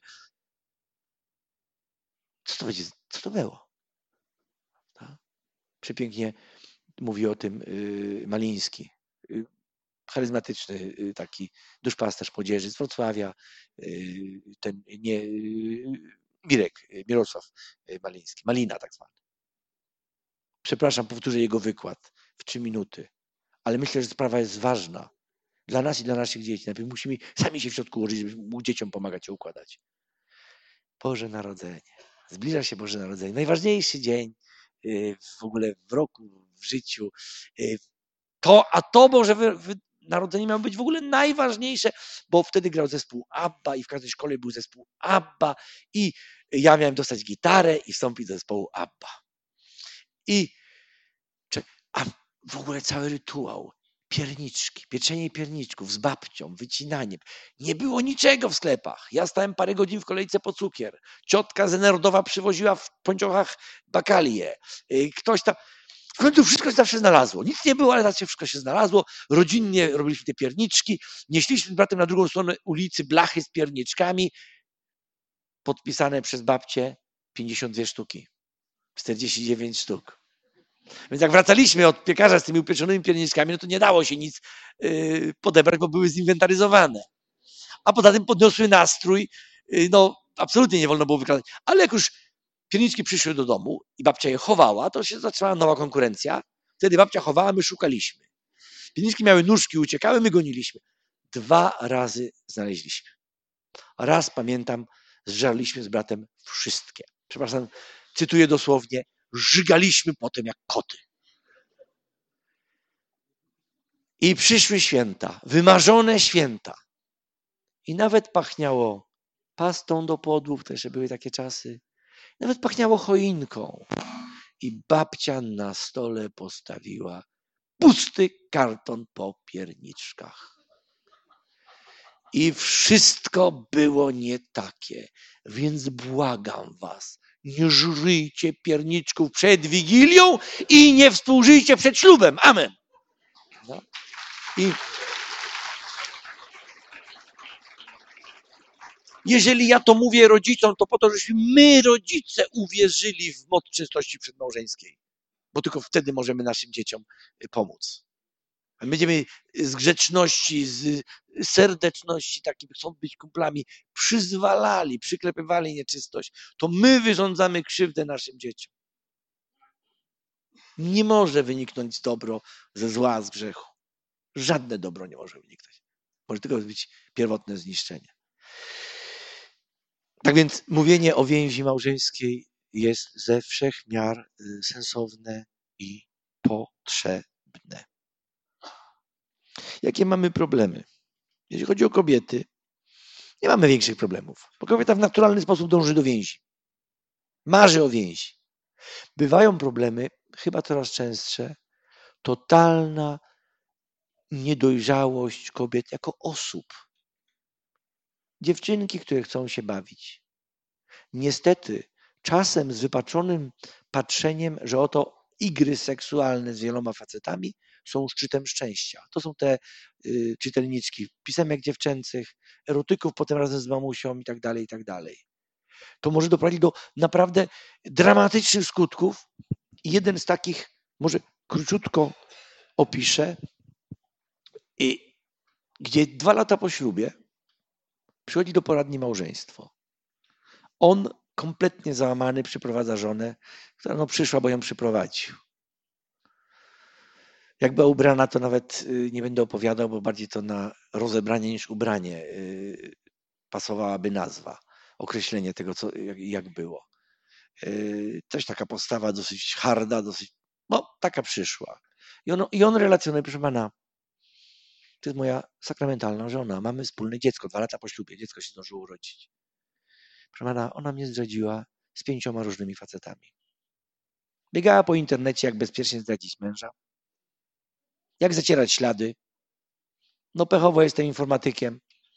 Co to będzie? Co to było? Tak? Przepięknie mówi o tym yy, Maliński. Yy, charyzmatyczny yy, taki duszpasterz młodzieży z Wrocławia. Yy, ten nie, yy, Mirek, yy, Mirosław yy, Maliński. Malina tak zwany. Przepraszam, powtórzę jego wykład w trzy minuty. Ale myślę, że sprawa jest ważna. Dla nas i dla naszych dzieci. Najpierw musimy sami się w środku ułożyć, żeby mógł dzieciom pomagać się układać. Boże Narodzenie. Zbliża się Boże Narodzenie. Najważniejszy dzień w ogóle w roku, w życiu. To, a to Boże Narodzenie miało być w ogóle najważniejsze, bo wtedy grał zespół ABBA i w każdej szkole był zespół ABBA i ja miałem dostać gitarę i wstąpić do zespołu ABBA. I a w ogóle cały rytuał. Pierniczki, pieczenie pierniczków z babcią, wycinaniem. Nie było niczego w sklepach. Ja stałem parę godzin w kolejce po cukier. Ciotka z Enerodowa przywoziła w pończochach bakalię. Ktoś tam... W końcu wszystko się zawsze znalazło. Nic nie było, ale zawsze wszystko się znalazło. Rodzinnie robiliśmy te pierniczki. Nieśliśmy z bratem na drugą stronę ulicy blachy z pierniczkami. Podpisane przez babcię pięćdziesiąt dwie sztuki. czterdzieści dziewięć sztuk. Więc jak wracaliśmy od piekarza z tymi upieczonymi pierniczkami, no to nie dało się nic yy, podebrać, bo były zinwentaryzowane. A poza tym podniosły nastrój, yy, no absolutnie nie wolno było wykładać. Ale jak już pierniczki przyszły do domu i babcia je chowała, to się zaczęła nowa konkurencja. Wtedy babcia chowała, my szukaliśmy. Pierniczki miały nóżki, uciekały, my goniliśmy. Dwa razy znaleźliśmy. Raz, pamiętam, zżarliśmy z bratem wszystkie. Przepraszam, cytuję dosłownie, żygaliśmy potem jak koty. I przyszły święta, wymarzone święta. I nawet pachniało pastą do podłów, to jeszcze były takie czasy. Nawet pachniało choinką. I babcia na stole postawiła pusty karton po pierniczkach. I wszystko było nie takie. Więc błagam was, nie żryjcie pierniczków przed Wigilią i nie współżyjcie przed ślubem. Amen. No. I jeżeli ja to mówię rodzicom, to po to, żebyśmy my, rodzice, uwierzyli w moc czystości przedmałżeńskiej. Bo tylko wtedy możemy naszym dzieciom pomóc. Będziemy z grzeczności, z serdeczności, takim chcą być kumplami, przyzwalali, przyklepywali nieczystość. To my wyrządzamy krzywdę naszym dzieciom. Nie może wyniknąć dobro ze zła, z grzechu. Żadne dobro nie może wyniknąć. Może tylko być pierwotne zniszczenie. Tak więc mówienie o więzi małżeńskiej jest ze wszech miar sensowne i potrzebne. Jakie mamy problemy? Jeśli chodzi o kobiety, nie mamy większych problemów, bo kobieta w naturalny sposób dąży do więzi. Marzy o więzi. Bywają problemy, chyba coraz częstsze, totalna niedojrzałość kobiet jako osób. Dziewczynki, które chcą się bawić. Niestety, czasem z wypaczonym patrzeniem, że oto igry seksualne z wieloma facetami są szczytem szczęścia. To są te y, czytelniczki pisemek dziewczęcych, erotyków potem razem z mamusią i tak dalej, i tak dalej. To może doprowadzić do naprawdę dramatycznych skutków. I jeden z takich, może króciutko opiszę, i, gdzie dwa lata po ślubie przychodzi do poradni małżeństwo. On kompletnie załamany przyprowadza żonę, która no przyszła, bo ją przyprowadził. Jak była ubrana, to nawet nie będę opowiadał, bo bardziej to na rozebranie niż ubranie pasowałaby nazwa, określenie tego, co, jak, jak było. Też taka postawa dosyć harda, dosyć, no taka przyszła. I on, i on relacjonuje, proszę pana, to jest moja sakramentalna żona, mamy wspólne dziecko, dwa lata po ślubie, dziecko się zdążyło urodzić. Proszę pana, ona mnie zdradziła z pięcioma różnymi facetami. Biegała po internecie, jak bezpiecznie zdradzić męża. Jak zacierać ślady. No pechowo jestem informatykiem.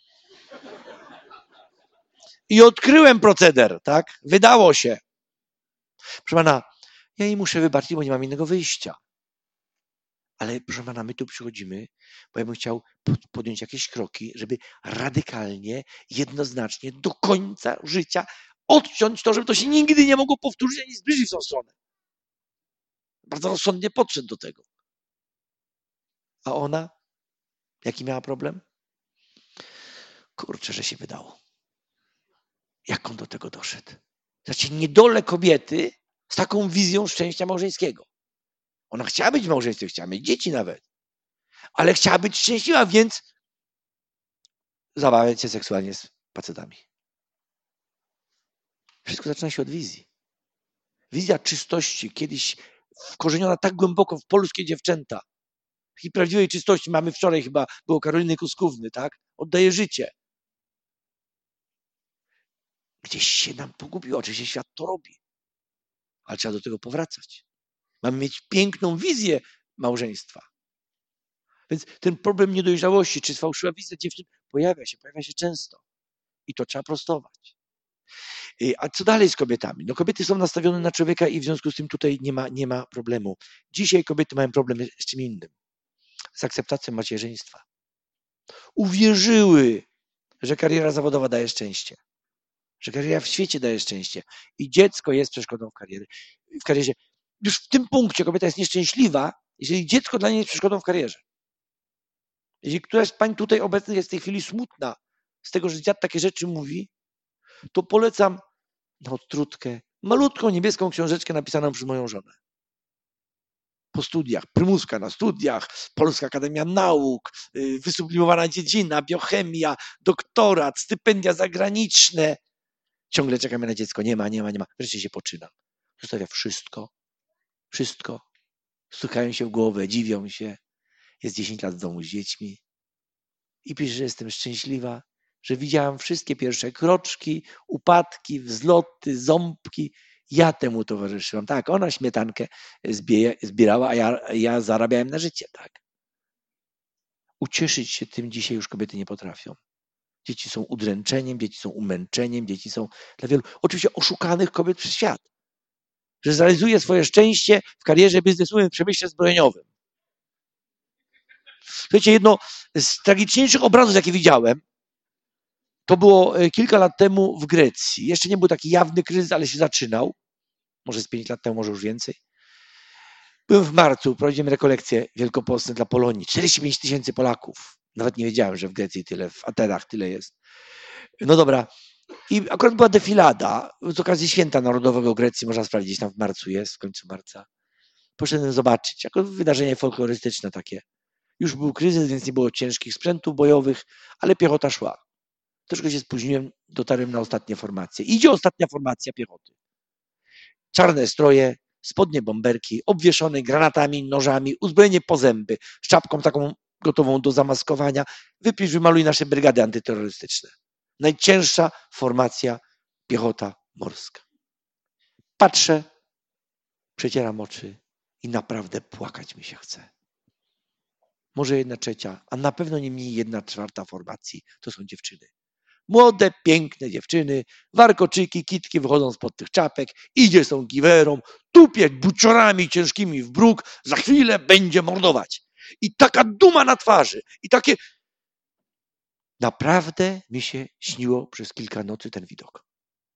I odkryłem proceder, tak? Wydało się. Proszę pana, ja jej muszę wybaczyć, bo nie mam innego wyjścia. Ale proszę pana, my tu przychodzimy, bo ja bym chciał podjąć jakieś kroki, żeby radykalnie, jednoznacznie, do końca życia odciąć to, żeby to się nigdy nie mogło powtórzyć, ani zbliżyć w tą stronę. Bardzo rozsądnie podszedł do tego. A ona? Jaki miała problem? Kurczę, że się wydało. Jak on do tego doszedł? Znaczy, niedolę kobiety z taką wizją szczęścia małżeńskiego. Ona chciała być w małżeństwie, chciała mieć dzieci nawet. Ale chciała być szczęśliwa, więc zabawiać się seksualnie z facetami. Wszystko zaczyna się od wizji. Wizja czystości, kiedyś wkorzeniona tak głęboko w polskie dziewczęta. Takiej prawdziwej czystości. Mamy wczoraj chyba, było Karoliny Kuskówny, tak? Oddaje życie. Gdzieś się nam pogubiło. Oczywiście świat to robi. Ale trzeba do tego powracać. Mamy mieć piękną wizję małżeństwa. Więc ten problem niedojrzałości, czy fałszywa wizja dziewczyn pojawia się, pojawia się często. I to trzeba prostować. A co dalej z kobietami? No kobiety są nastawione na człowieka i w związku z tym tutaj nie ma, nie ma problemu. Dzisiaj kobiety mają problem z czym innym. Z akceptacją macierzyństwa. Uwierzyły, że kariera zawodowa daje szczęście. Że kariera w świecie daje szczęście. I dziecko jest przeszkodą w karierze. W karierze. Już w tym punkcie kobieta jest nieszczęśliwa, jeżeli dziecko dla niej jest przeszkodą w karierze. Jeżeli któraś z pań tutaj obecnych jest w tej chwili smutna z tego, że dziad takie rzeczy mówi, to polecam na odtrutkę malutką niebieską książeczkę napisaną przez moją żonę. Po studiach, prymuska na studiach, Polska Akademia Nauk, wysublimowana dziedzina, biochemia, doktorat, stypendia zagraniczne. Ciągle czekamy na dziecko. Nie ma, nie ma, nie ma. Wreszcie się poczyna. Zostawia wszystko. Wszystko. Stukają się w głowę, dziwią się. Jest dziesięć lat w domu z dziećmi. I pisze, że jestem szczęśliwa, że widziałam wszystkie pierwsze kroczki, upadki, wzloty, ząbki. Ja temu towarzyszyłam. Tak, ona śmietankę zbierała, a ja, ja zarabiałem na życie. Tak. Ucieszyć się tym dzisiaj już kobiety nie potrafią. Dzieci są udręczeniem, dzieci są umęczeniem, dzieci są dla wielu, oczywiście oszukanych kobiet przez świat. Że zrealizuje swoje szczęście w karierze biznesowym, w przemyśle zbrojeniowym. Słuchajcie, jedno z tragiczniejszych obrazów, jakie widziałem, to było kilka lat temu w Grecji. Jeszcze nie był taki jawny kryzys, ale się zaczynał. Może z pięć lat temu, może już więcej. Byłem w marcu, prowadziłem rekolekcje wielkopostne dla Polonii. czterdzieści pięć tysięcy Polaków. Nawet nie wiedziałem, że w Grecji tyle, w Atenach tyle jest. No dobra. I akurat była defilada z okazji Święta Narodowego Grecji. Można sprawdzić, tam w marcu jest, w końcu marca. Poszedłem zobaczyć, jako wydarzenie folklorystyczne takie. Już był kryzys, więc nie było ciężkich sprzętów bojowych, ale piechota szła. Troszkę się spóźniłem, dotarłem na ostatnie formacje. Idzie ostatnia formacja piechoty. Czarne stroje, spodnie bomberki, obwieszone granatami, nożami, uzbrojenie po zęby, z czapką taką gotową do zamaskowania. Wypisz, wymaluj nasze brygady antyterrorystyczne. Najcięższa formacja piechota morska. Patrzę, przecieram oczy i naprawdę płakać mi się chce. Może jedna trzecia, a na pewno nie mniej jedna czwarta formacji to są dziewczyny. Młode, piękne dziewczyny, warkoczyki, kitki wychodzą spod tych czapek, idzie z tą giwerą, tupie buciorami ciężkimi w bruk, za chwilę będzie mordować. I taka duma na twarzy, i takie... Naprawdę mi się śniło przez kilka nocy ten widok.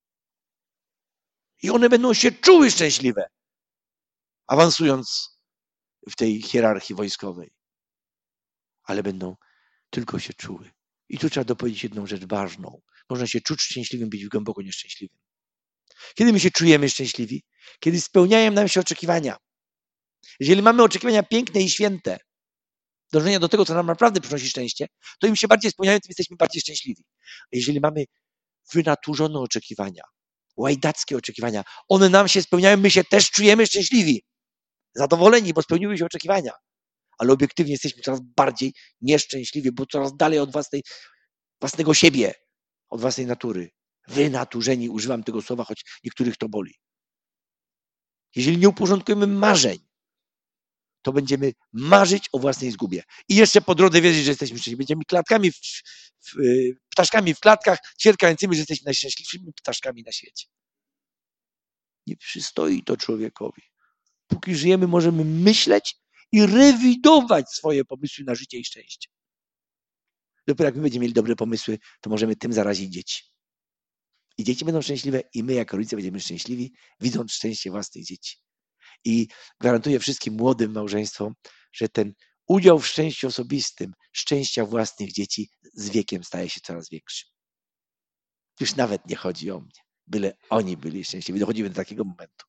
I one będą się czuły szczęśliwe, awansując w tej hierarchii wojskowej. Ale będą tylko się czuły. I tu trzeba dopowiedzieć jedną rzecz ważną. Można się czuć szczęśliwym, być głęboko nieszczęśliwym. Kiedy my się czujemy szczęśliwi? Kiedy spełniają nam się oczekiwania. Jeżeli mamy oczekiwania piękne i święte, dążenia do tego, co nam naprawdę przynosi szczęście, to im się bardziej spełniają, tym jesteśmy bardziej szczęśliwi. A jeżeli mamy wynaturzone oczekiwania, łajdackie oczekiwania, one nam się spełniają, my się też czujemy szczęśliwi. Zadowoleni, bo spełniły się oczekiwania. Ale obiektywnie jesteśmy coraz bardziej nieszczęśliwi, bo coraz dalej od własnej, własnego siebie, od własnej natury. Wynaturzeni, używam tego słowa, choć niektórych to boli. Jeżeli nie uporządkujemy marzeń, to będziemy marzyć o własnej zgubie. I jeszcze po drodze wierzyć, że jesteśmy szczęśliwi. Będziemy klatkami, w, w, ptaszkami w klatkach, ćwierkającymi, że jesteśmy najszczęśliwszymi ptaszkami na świecie. Nie przystoi to człowiekowi. Póki żyjemy, możemy myśleć i rewidować swoje pomysły na życie i szczęście. Dopiero jak my będziemy mieli dobre pomysły, to możemy tym zarazić dzieci. I dzieci będą szczęśliwe i my jako rodzice będziemy szczęśliwi, widząc szczęście własnych dzieci. I gwarantuję wszystkim młodym małżeństwom, że ten udział w szczęściu osobistym, szczęścia własnych dzieci z wiekiem staje się coraz większy. Już nawet nie chodzi o mnie, byle oni byli szczęśliwi. Dochodzimy do takiego momentu.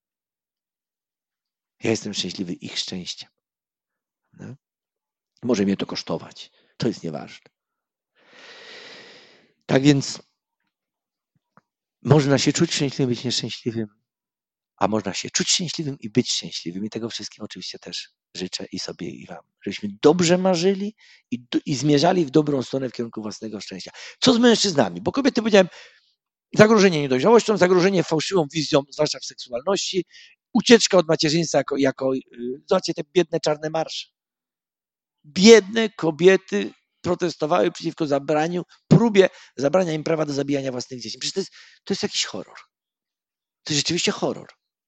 Ja jestem szczęśliwy ich szczęściem. No? Może mnie to kosztować. To jest nieważne. Tak więc można się czuć szczęśliwym, być nieszczęśliwym, a można się czuć szczęśliwym i być szczęśliwym. I tego wszystkim oczywiście też życzę i sobie, i wam. Żebyśmy dobrze marzyli i, i zmierzali w dobrą stronę w kierunku własnego szczęścia. Co z mężczyznami? Bo kobiety, powiedziałem, zagrożenie niedojrzałością, zagrożenie fałszywą wizją, zwłaszcza w seksualności, ucieczka od macierzyństwa jako, jako zobaczcie te biedne czarne marsze. Biedne kobiety protestowały przeciwko zabraniu, próbie zabrania im prawa do zabijania własnych dzieci. Przecież to jest, to jest jakiś horror. To jest rzeczywiście horror.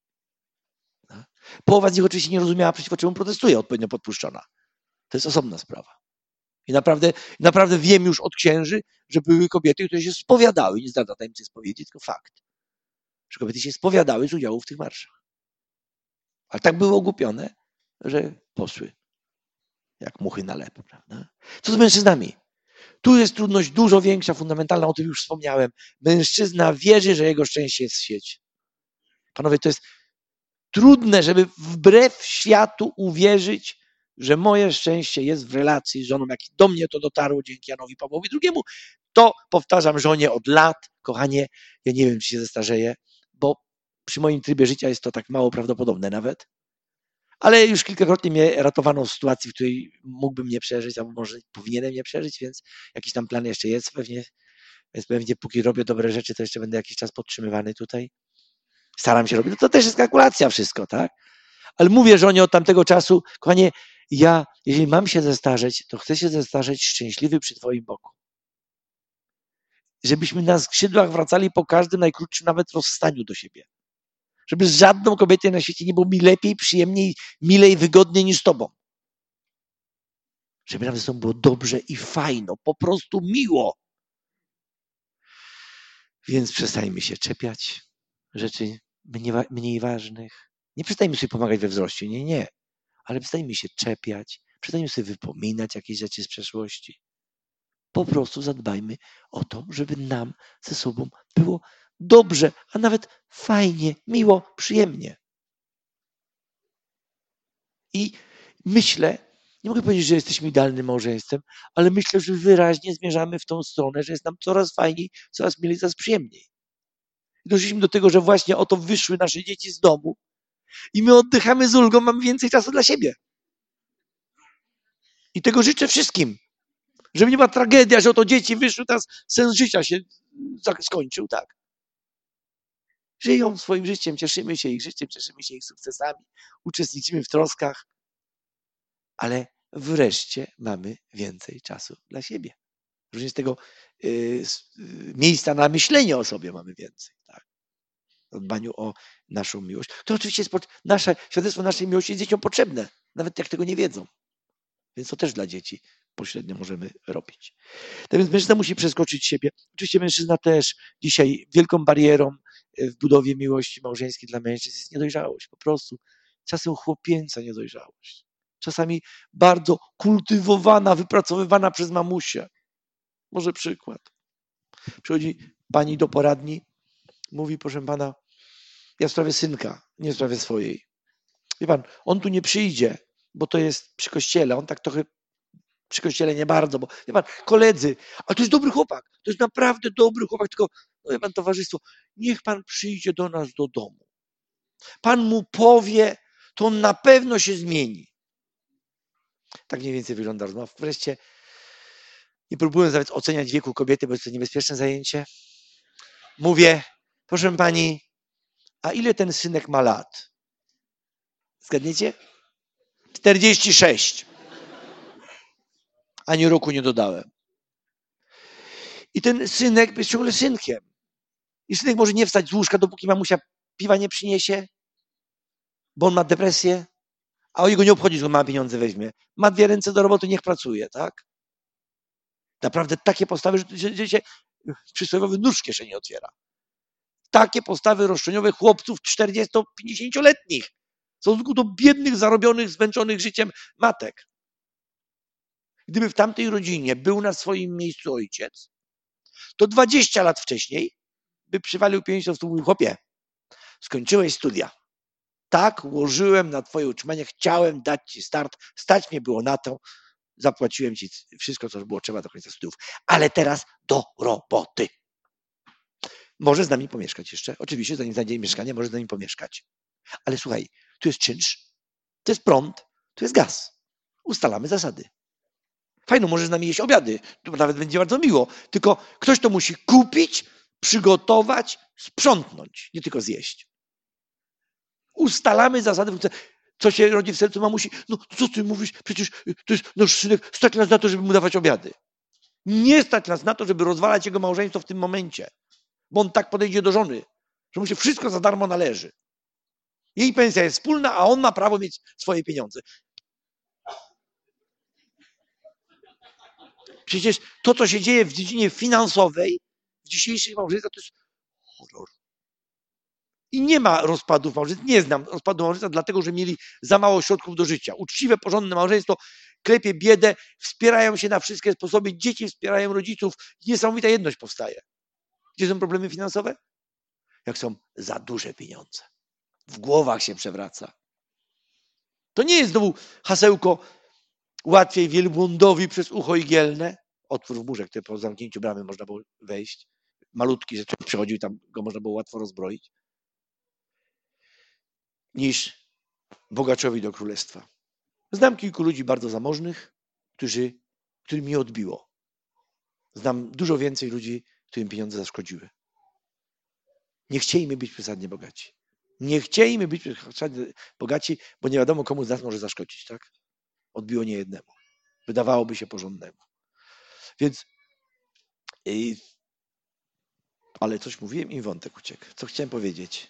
Połowa z nich oczywiście nie rozumiała, przeciwko czemu protestuje, odpowiednio podpuszczona. To jest osobna sprawa. I naprawdę, naprawdę wiem już od księży, że były kobiety, które się spowiadały, nie zdradza tajemnicy spowiedzi, tylko fakt, że kobiety się spowiadały z udziału w tych marszach. Ale tak były ogłupione, że poszły jak muchy na lep. Prawda? Co z mężczyznami? Tu jest trudność dużo większa, fundamentalna, o tym już wspomniałem. Mężczyzna wierzy, że jego szczęście jest w świecie. Panowie, to jest trudne, żeby wbrew światu uwierzyć, że moje szczęście jest w relacji z żoną, jak do mnie to dotarło dzięki Janowi Pawłowi drugiemu. To powtarzam żonie od lat. Kochanie, ja nie wiem, czy się zestarzeję, bo przy moim trybie życia jest to tak mało prawdopodobne nawet. Ale już kilkakrotnie mnie ratowano w sytuacji, w której mógłbym nie przeżyć, albo może powinienem nie przeżyć, więc jakiś tam plan jeszcze jest pewnie. Więc pewnie póki robię dobre rzeczy, to jeszcze będę jakiś czas podtrzymywany tutaj. Staram się robić. No to też jest kalkulacja wszystko, tak? Ale mówię żonie od tamtego czasu, kochanie, ja, jeżeli mam się zestarzeć, to chcę się zestarzeć szczęśliwy przy twoim boku. Żebyśmy na skrzydłach wracali po każdym najkrótszym nawet rozstaniu do siebie. Żeby z żadną kobietą na świecie nie było mi lepiej, przyjemniej, milej, wygodniej niż z tobą. Żeby nam ze sobą było dobrze i fajno, po prostu miło. Więc przestańmy się czepiać rzeczy mniej, mniej ważnych. Nie przestańmy sobie pomagać we wzroście, nie, nie. Ale przestańmy się czepiać, przestańmy sobie wypominać jakieś rzeczy z przeszłości. Po prostu zadbajmy o to, żeby nam ze sobą było dobrze, a nawet fajnie, miło, przyjemnie. I myślę, nie mogę powiedzieć, że jesteśmy idealnym małżeństwem, ale myślę, że wyraźnie zmierzamy w tą stronę, że jest nam coraz fajniej, coraz milej, coraz przyjemniej. I doszliśmy do tego, że właśnie oto wyszły nasze dzieci z domu i my oddychamy z ulgą, mamy więcej czasu dla siebie. I tego życzę wszystkim. Żeby nie była tragedia, że oto dzieci wyszły, teraz sens życia się skończył, tak. Żyją swoim życiem, cieszymy się ich życiem, cieszymy się ich sukcesami, uczestniczymy w troskach, ale wreszcie mamy więcej czasu dla siebie. Również tego y, miejsca na myślenie o sobie mamy więcej, tak. W dbaniu o naszą miłość. To oczywiście jest nasze, świadectwo naszej miłości jest dzieciom potrzebne, nawet jak tego nie wiedzą. Więc to też dla dzieci pośrednio możemy robić. Tak więc mężczyzna musi przeskoczyć siebie. Oczywiście mężczyzna też dzisiaj wielką barierą w budowie miłości małżeńskiej dla mężczyzn jest niedojrzałość. Po prostu czasem chłopięca niedojrzałość. Czasami bardzo kultywowana, wypracowywana przez mamusię. Może przykład. Przychodzi pani do poradni, mówi, proszę pana, ja w sprawie synka, nie w sprawie swojej. Wie pan, on tu nie przyjdzie, bo to jest przy kościele. On tak trochę przy kościele nie bardzo, bo wie pan, koledzy, a to jest dobry chłopak, to jest naprawdę dobry chłopak, tylko, no wie pan, towarzystwo, niech pan przyjdzie do nas do domu. Pan mu powie, to on na pewno się zmieni. Tak mniej więcej wygląda rozmowa. Wreszcie, nie próbując nawet oceniać wieku kobiety, bo jest to niebezpieczne zajęcie, mówię, proszę pani, a ile ten synek ma lat? Zgadniecie? czterdzieści sześć. Ani roku nie dodałem. I ten synek jest ciągle synkiem. I synek może nie wstać z łóżka, dopóki mamusia piwa nie przyniesie, bo on ma depresję, A o jego nie obchodzi, że ma pieniądze weźmie. Ma dwie ręce do roboty, niech pracuje, tak? Naprawdę takie postawy, że, że się przysłowiowy nóż w kieszeni otwiera. Takie postawy roszczeniowe chłopców czterdziesto-pięćdziesięcioletnich w stosunku do biednych, zarobionych, zmęczonych życiem matek. Gdyby w tamtej rodzinie był na swoim miejscu ojciec, to dwadzieścia lat wcześniej by przywalił pięścią w stół, mówił: chłopie, skończyłeś studia. Tak, ułożyłem na twoje utrzymanie, chciałem dać ci start, stać mnie było na to, zapłaciłem ci wszystko, co było trzeba do końca studiów, ale teraz do roboty. Może z nami pomieszkać jeszcze. Oczywiście, zanim znajdzie mieszkanie, może z nami pomieszkać. Ale słuchaj, tu jest czynsz, to jest prąd, tu jest gaz. Ustalamy zasady. Fajno, może z nami jeść obiady, to nawet będzie bardzo miło, tylko ktoś to musi kupić, przygotować, sprzątnąć, nie tylko zjeść. Ustalamy zasady, co się rodzi w sercu mamusi. No co ty mówisz, przecież to jest nasz synek, stać nas na to, żeby mu dawać obiady. Nie stać nas na to, żeby rozwalać jego małżeństwo w tym momencie, bo on tak podejdzie do żony, że mu się wszystko za darmo należy. Jej pensja jest wspólna, a on ma prawo mieć swoje pieniądze. Przecież to, co się dzieje w dziedzinie finansowej, w dzisiejszych małżeństwach, to jest horror. I nie ma rozpadów małżeństw. Nie znam rozpadu małżeństwa, dlatego że mieli za mało środków do życia. Uczciwe, porządne małżeństwo klepie biedę, wspierają się na wszystkie sposoby, dzieci wspierają rodziców. Niesamowita jedność powstaje. Gdzie są problemy finansowe? Jak są za duże pieniądze. W głowach się przewraca. To nie jest znowu hasełko łatwiej wielbłądowi przez ucho igielne. Otwór w murze, który po zamknięciu bramy można było wejść. Malutki, że człowiek przychodził i tam go można było łatwo rozbroić. Niż bogaczowi do królestwa. Znam kilku ludzi bardzo zamożnych, którzy, którym mi odbiło. Znam dużo więcej ludzi, którym pieniądze zaszkodziły. Nie chcieliśmy być przesadnie bogaci. Nie chcieliśmy być przesadnie bogaci, bo nie wiadomo, komu z nas może zaszkodzić, tak? Odbiło niejednemu. Wydawałoby się porządnemu. Więc yy, ale coś mówiłem i wątek uciekł. Co chciałem powiedzieć?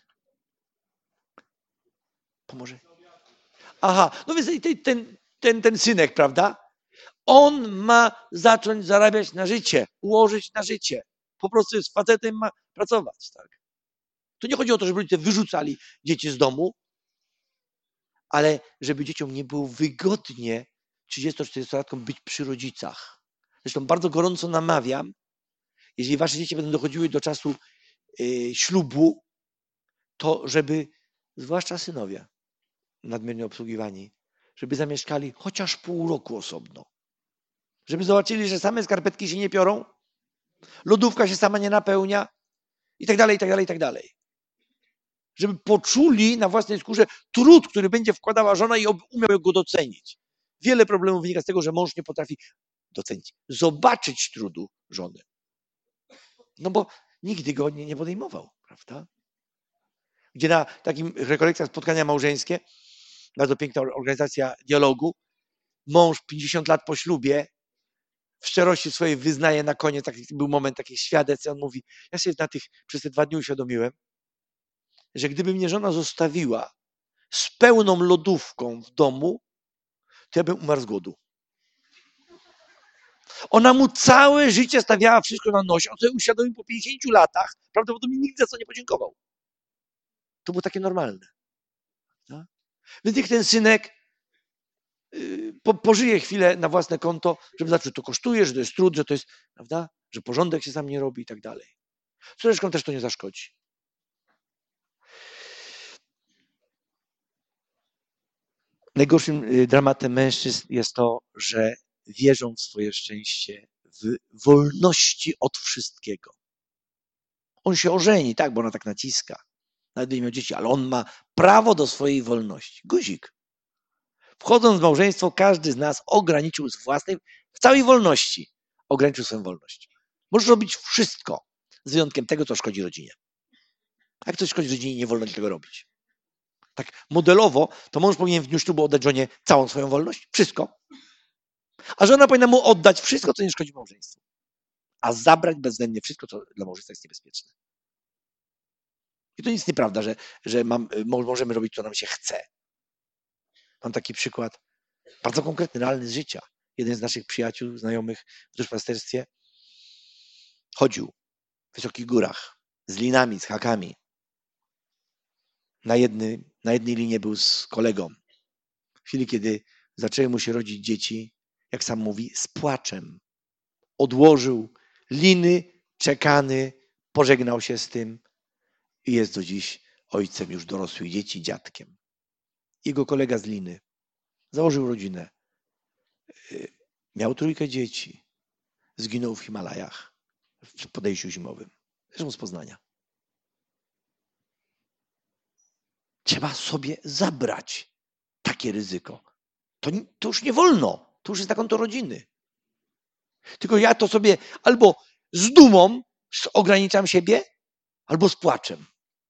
Pomoże? Aha, no więc ten, ten, ten synek, prawda? On ma zacząć zarabiać na życie, ułożyć na życie. Po prostu jest facetem, ma pracować. Tak? Tu nie chodzi o to, żeby ludzie wyrzucali dzieci z domu, ale żeby dzieciom nie było wygodnie trzydziesto-czterdziestolatkom być przy rodzicach. Zresztą bardzo gorąco namawiam, jeżeli wasze dzieci będą dochodziły do czasu yy, ślubu, to żeby, zwłaszcza synowie nadmiernie obsługiwani, żeby zamieszkali chociaż pół roku osobno. Żeby zobaczyli, że same skarpetki się nie piorą, lodówka się sama nie napełnia i tak dalej, i tak dalej, i tak dalej. Żeby poczuli na własnej skórze trud, który będzie wkładała żona i umiał go docenić. Wiele problemów wynika z tego, że mąż nie potrafi docenić, zobaczyć trudu żony. No bo nigdy go nie, nie podejmował, prawda? Gdzie na takim rekolekcjach spotkania małżeńskie, bardzo piękna organizacja dialogu, mąż pięćdziesiąt lat po ślubie w szczerości swojej wyznaje na koniec, taki był moment takich świadectw, on mówi, ja sobie na tych, przez te dwa dni uświadomiłem, że gdyby mnie żona zostawiła z pełną lodówką w domu, to ja bym umarł z głodu. Ona mu całe życie stawiała wszystko na nosie, on sobie uświadomił po pięćdziesięciu latach, prawdopodobnie nigdy za co nie podziękował. To było takie normalne. Tak? Więc niech ten synek yy, po, pożyje chwilę na własne konto, żeby zobaczyć, że to kosztuje, że to jest trud, że to jest, prawda, że porządek się sam nie robi i tak dalej. Zresztą też to nie zaszkodzi. Najgorszym dramatem mężczyzn jest to, że wierzą w swoje szczęście w wolności od wszystkiego. On się ożeni, tak, bo ona tak naciska. Nawet nie miał dzieci, ale on ma prawo do swojej wolności. Guzik. Wchodząc w małżeństwo, każdy z nas ograniczył z własnej, w całej wolności, ograniczył swoją wolność. Możesz robić wszystko, z wyjątkiem tego, co szkodzi rodzinie. Jak coś szkodzi rodzinie, nie wolno tego robić. Tak modelowo, to mąż powinien w dniu ślubu oddać żonie całą swoją wolność, wszystko. A żona powinna mu oddać wszystko, co nie szkodzi małżeństwu. A zabrać bezwzględnie wszystko, co dla małżeństwa jest niebezpieczne. I to nic nieprawda, że, że mam, możemy robić, co nam się chce. Mam taki przykład, bardzo konkretny, realny z życia. Jeden z naszych przyjaciół, znajomych w duszpasterstwie chodził w wysokich górach z linami, z hakami. Na, jedny, na jednej linie był z kolegą. W chwili, kiedy zaczęły mu się rodzić dzieci, jak sam mówi, z płaczem odłożył liny, czekany, pożegnał się z tym i jest do dziś ojcem już dorosłych dzieci, dziadkiem. Jego kolega z liny założył rodzinę. Miał trójkę dzieci. Zginął w Himalajach w podejściu zimowym. Zresztą z Poznania. Trzeba sobie zabrać takie ryzyko. To, to już nie wolno. To już jest na konto rodziny. Tylko ja to sobie albo z dumą ograniczam siebie, albo z płaczem.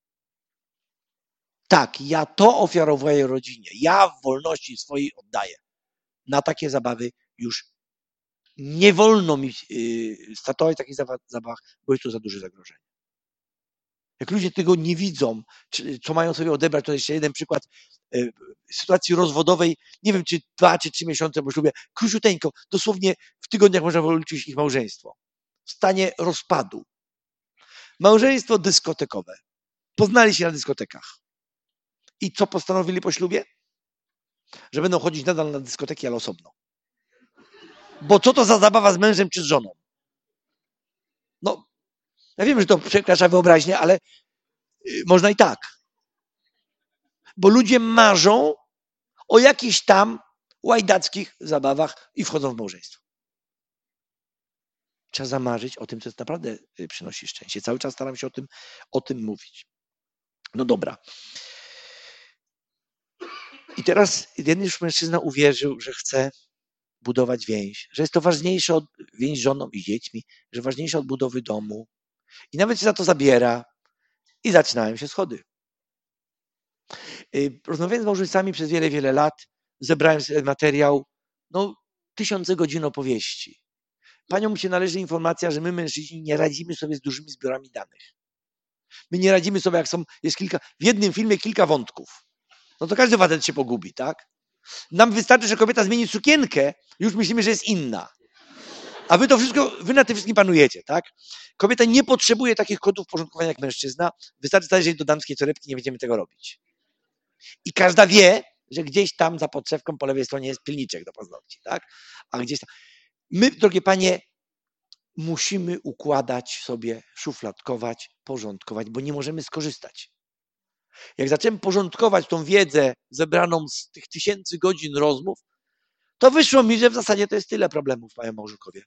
Tak, ja to ofiarowuję rodzinie. Ja w wolności swojej oddaję. Na takie zabawy już nie wolno mi yy, startować w takich zabawach, bo jest to za duże zagrożenie. Jak ludzie tego nie widzą, czy, co mają sobie odebrać, to jeszcze jeden przykład yy, sytuacji rozwodowej, nie wiem, czy dwa, czy trzy miesiące po ślubie, króciuteńko, dosłownie w tygodniach można wywalczyć ich małżeństwo. W stanie rozpadu. Małżeństwo dyskotekowe. Poznali się na dyskotekach. I co postanowili po ślubie? Że będą chodzić nadal na dyskoteki, ale osobno. Bo co to za zabawa z mężem czy z żoną? No, ja wiem, że to przekracza wyobraźnię, ale można i tak. Bo ludzie marzą o jakichś tam łajdackich zabawach i wchodzą w małżeństwo. Trzeba zamarzyć o tym, co naprawdę przynosi szczęście. Cały czas staram się o tym, o tym mówić. No dobra. I teraz jeden już mężczyzna uwierzył, że chce budować więź, że jest to ważniejsze od więź z żoną i dziećmi, że ważniejsze od budowy domu. I nawet się za to zabiera i zaczynają się schody. Rozmawiając z małżeństwami przez wiele, wiele lat, zebrałem sobie materiał, no tysiące godzin opowieści. Paniom się należy informacja, że my mężczyźni nie radzimy sobie z dużymi zbiorami danych. My nie radzimy sobie, jak są, jest kilka, w jednym filmie kilka wątków. No to każdy facet się pogubi, tak? Nam wystarczy, że kobieta zmieni sukienkę, już myślimy, że jest inna. A wy to wszystko, wy na tym wszystkim panujecie, tak? Kobieta nie potrzebuje takich kodów porządkowania jak mężczyzna. Wystarczy zajrzeć do damskiej torebki, nie będziemy tego robić. I każda wie, że gdzieś tam za podszewką po lewej stronie jest pilniczek do paznokci, tak? A gdzieś tam. My, drogie panie, musimy układać sobie, szufladkować, porządkować, bo nie możemy skorzystać. Jak zacząłem porządkować tą wiedzę zebraną z tych tysięcy godzin rozmów, to wyszło mi, że w zasadzie to jest tyle problemów mają małżonkowie.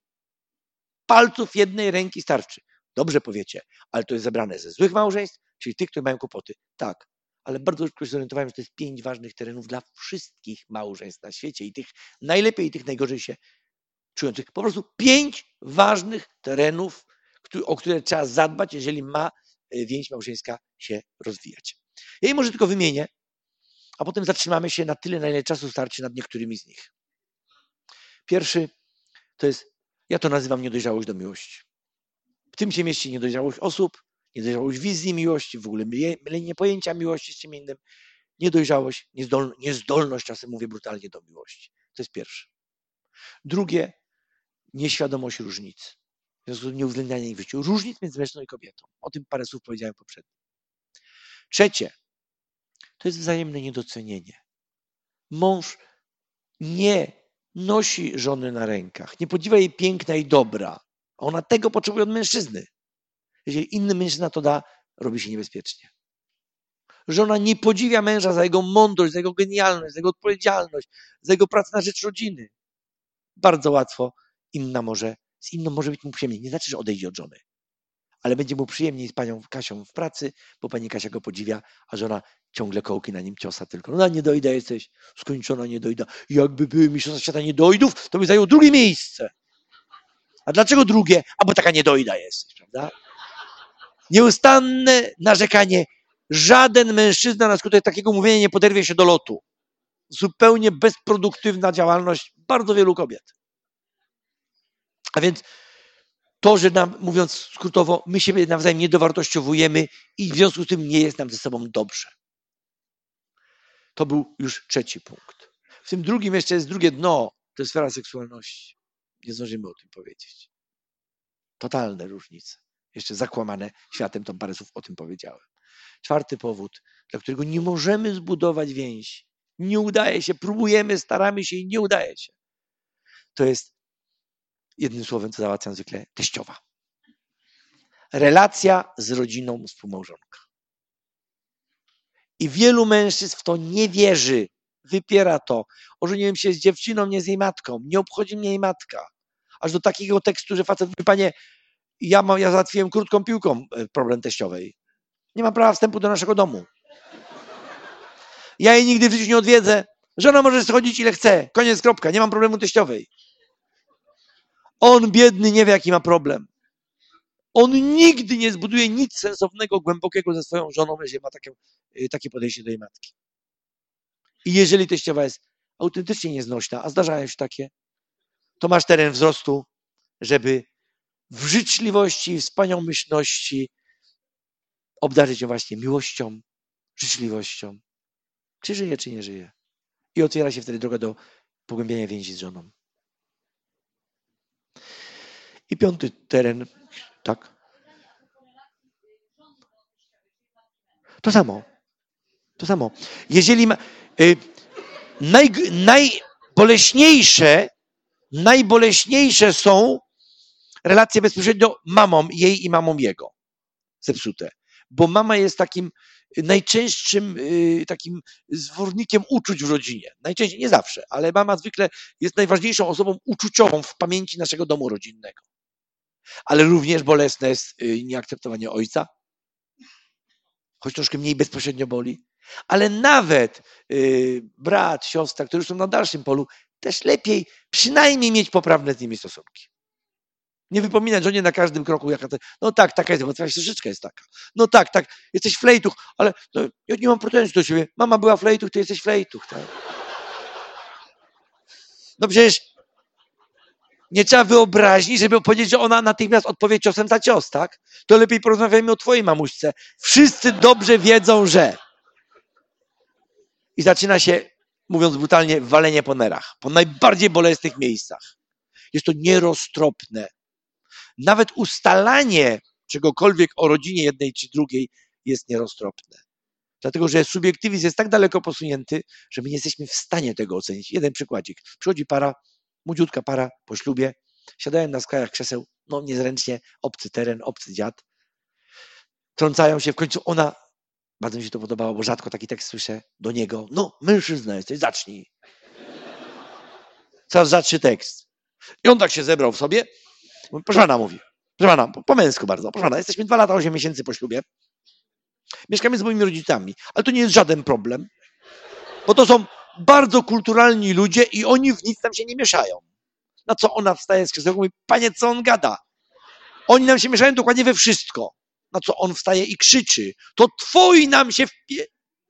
Palców jednej ręki starczy. Dobrze powiecie, ale to jest zebrane ze złych małżeństw, czyli tych, które mają kłopoty. Tak, ale bardzo szybko się zorientowałem, że to jest pięć ważnych terenów dla wszystkich małżeństw na świecie i tych najlepiej i tych najgorzej się czujących. Po prostu pięć ważnych terenów, o które trzeba zadbać, jeżeli ma więź małżeńska się rozwijać. Ja jej może tylko wymienię, a potem zatrzymamy się na tyle, na ile czasu starczy nad niektórymi z nich. Pierwszy to jest, ja to nazywam niedojrzałość do miłości. W tym się mieści niedojrzałość osób, niedojrzałość wizji miłości, w ogóle mylenie pojęcia miłości z czym innym, niedojrzałość, niezdol, niezdolność, czasem mówię brutalnie, do miłości. To jest pierwsze. Drugie, nieświadomość różnic. W związku z nieuwzględnianiem ich w życiu. Różnic między mężczyzną i kobietą. O tym parę słów powiedziałem poprzednio. Trzecie, to jest wzajemne niedocenienie. Mąż nie nosi żony na rękach, nie podziwia jej piękna i dobra, a ona tego potrzebuje od mężczyzny. Jeżeli inny mężczyzna to da, robi się niebezpiecznie. Żona nie podziwia męża za jego mądrość, za jego genialność, za jego odpowiedzialność, za jego pracę na rzecz rodziny. Bardzo łatwo inna może, z inną może być mu przyjemniej. Nie znaczy, że odejdzie od żony, ale będzie mu przyjemniej z panią Kasią w pracy, bo pani Kasia go podziwia, a żona ciągle kołki na nim ciosa tylko. No nie dojda jesteś, skończona nie dojda. Jakby były mistrzostwa świata niedojdów, to by zajął drugie miejsce. A dlaczego drugie? A bo taka niedojda jesteś, prawda? Nieustanne narzekanie. Żaden mężczyzna na skutek takiego mówienia nie poderwie się do lotu. Zupełnie bezproduktywna działalność bardzo wielu kobiet. A więc to, że nam, mówiąc skrótowo, my siebie nawzajem nie dowartościowujemy i w związku z tym nie jest nam ze sobą dobrze. To był już trzeci punkt. W tym drugim jeszcze jest drugie dno, to jest sfera seksualności. Nie zdążymy o tym powiedzieć. Totalne różnice. Jeszcze zakłamane światem, tam parę słów o tym powiedziałem. Czwarty powód, dla którego nie możemy zbudować więzi. Nie udaje się, próbujemy, staramy się i nie udaje się. To jest, jednym słowem, co załatwiam zwykle, teściowa. Relacja z rodziną współmałżonka. I wielu mężczyzn w to nie wierzy. Wypiera to. Ożeniłem się z dziewczyną, nie z jej matką. Nie obchodzi mnie jej matka. Aż do takiego tekstu, że facet mówi, panie, ja, mam, ja załatwiłem krótką piłką problem teściowej. Nie mam prawa wstępu do naszego domu. Ja jej nigdy w życiu nie odwiedzę. Żona może schodzić ile chce. Koniec, kropka. Nie mam problemu teściowej. On biedny nie wie, jaki ma problem. On nigdy nie zbuduje nic sensownego, głębokiego ze swoją żoną, jeżeli ma takie, takie podejście do jej matki. I jeżeli teściowa jest autentycznie nieznośna, a zdarzają się takie, to masz teren wzrostu, żeby w życzliwości i wspaniałomyślności obdarzyć ją właśnie miłością, życzliwością. Czy żyje, czy nie żyje. I otwiera się wtedy droga do pogłębiania więzi z żoną. I piąty teren, tak? To samo. To samo. Jeżeli ma, y, naj, najboleśniejsze, najboleśniejsze są relacje bezpośrednio mamą jej i mamą jego zepsute. Bo mama jest takim najczęstszym y, takim zwornikiem uczuć w rodzinie. Najczęściej, nie zawsze, ale mama zwykle jest najważniejszą osobą uczuciową w pamięci naszego domu rodzinnego. Ale również bolesne jest y, nieakceptowanie ojca, choć troszkę mniej bezpośrednio boli. Ale nawet y, brat, siostra, którzy są na dalszym polu, też lepiej przynajmniej mieć poprawne z nimi stosunki. Nie wypominać żonie na każdym kroku, jaka to, no tak, taka jest, bo twoja siostryczka jest taka. No tak, tak, jesteś flejtuch, ale no, ja nie mam pretensji do siebie. Mama była flejtuch, ty jesteś flejtuch. Tak? No przecież nie trzeba wyobraźni, żeby powiedzieć, że ona natychmiast odpowie ciosem za cios, tak? To lepiej porozmawiajmy o twojej mamuśce. Wszyscy dobrze wiedzą, że... I zaczyna się, mówiąc brutalnie, walenie po nerach. Po najbardziej bolesnych miejscach. Jest to nieroztropne. Nawet ustalanie czegokolwiek o rodzinie jednej czy drugiej jest nieroztropne. Dlatego, że subiektywizm jest tak daleko posunięty, że my nie jesteśmy w stanie tego ocenić. Jeden przykładzik. Przychodzi para, młodziutka para po ślubie, siadają na skrajach krzeseł, no niezręcznie, obcy teren, obcy dziad. Trącają się, w końcu ona, bardzo mi się to podobało, bo rzadko taki tekst słyszę do niego. No, mężczyzna jesteś, zacznij. Coraz rzadszy tekst. I on tak się zebrał w sobie. Proszę pana, mówi. Proszę pana, po, po męsku bardzo. Proszę pana, jesteśmy dwa lata, osiem miesięcy po ślubie. Mieszkamy z moimi rodzicami, ale to nie jest żaden problem, bo to są bardzo kulturalni ludzie i oni w nic tam się nie mieszają. Na co ona wstaje z krzesełka i mówi, panie, co on gada? Oni nam się mieszają dokładnie we wszystko. Na co on wstaje i krzyczy, to twoi nam się wpie...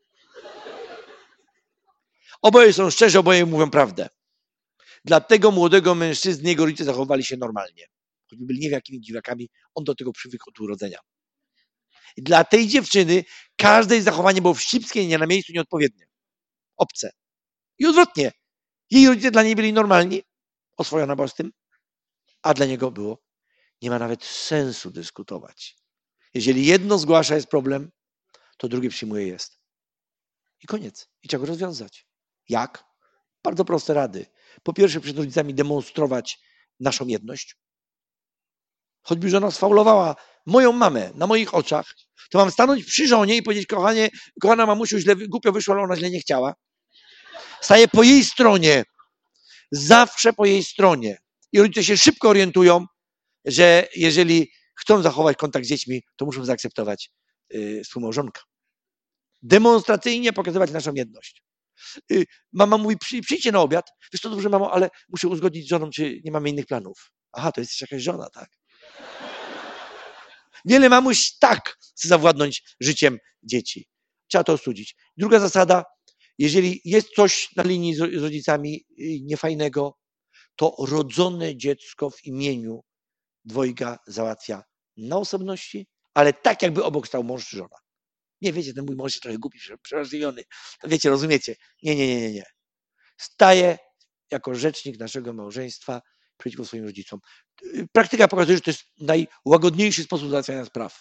Oboje są szczerzy, oboje mówią prawdę. Dla tego młodego mężczyzny jego rodzice zachowali się normalnie. Choćby byli nie wiem jakimi dziwakami, on do tego przywykł od urodzenia. I dla tej dziewczyny każde jej zachowanie było wścibskie, nie na miejscu, nieodpowiednie. Obce. I odwrotnie. Jej rodzice dla niej byli normalni, oswojona była z tym, a dla niego było, nie ma nawet sensu dyskutować. Jeżeli jedno zgłasza jest problem, to drugie przyjmuje jest. I koniec. I trzeba go rozwiązać. Jak? Bardzo proste rady. Po pierwsze, przed rodzicami demonstrować naszą jedność. Choćby żona sfaulowała moją mamę na moich oczach, to mam stanąć przy żonie i powiedzieć, kochanie, kochana mamusiu, źle, głupio wyszło, ale ona źle nie chciała. Staję po jej stronie. Zawsze po jej stronie. I rodzice się szybko orientują, że jeżeli chcą zachować kontakt z dziećmi, to muszą zaakceptować yy, współmałżonka. Demonstracyjnie pokazywać naszą jedność. Yy, mama mówi, Przy, przyjdźcie na obiad. Wiesz co, dobrze, mamo, ale muszę uzgodnić z żoną, czy nie mamy innych planów. Aha, to jesteś jakaś żona, tak? Wiele mamuś tak chce zawładnąć życiem dzieci. Trzeba to ostudzić. Druga zasada, jeżeli jest coś na linii z rodzicami niefajnego, to rodzone dziecko w imieniu dwojga załatwia na osobności, ale tak jakby obok stał mąż czy żona. Nie, wiecie, ten mój mąż jest trochę głupi, przerażliwiony. Wiecie, rozumiecie? Nie, nie, nie, nie, nie. staję jako rzecznik naszego małżeństwa przeciwko swoim rodzicom. Praktyka pokazuje, że to jest najłagodniejszy sposób załatwiania spraw.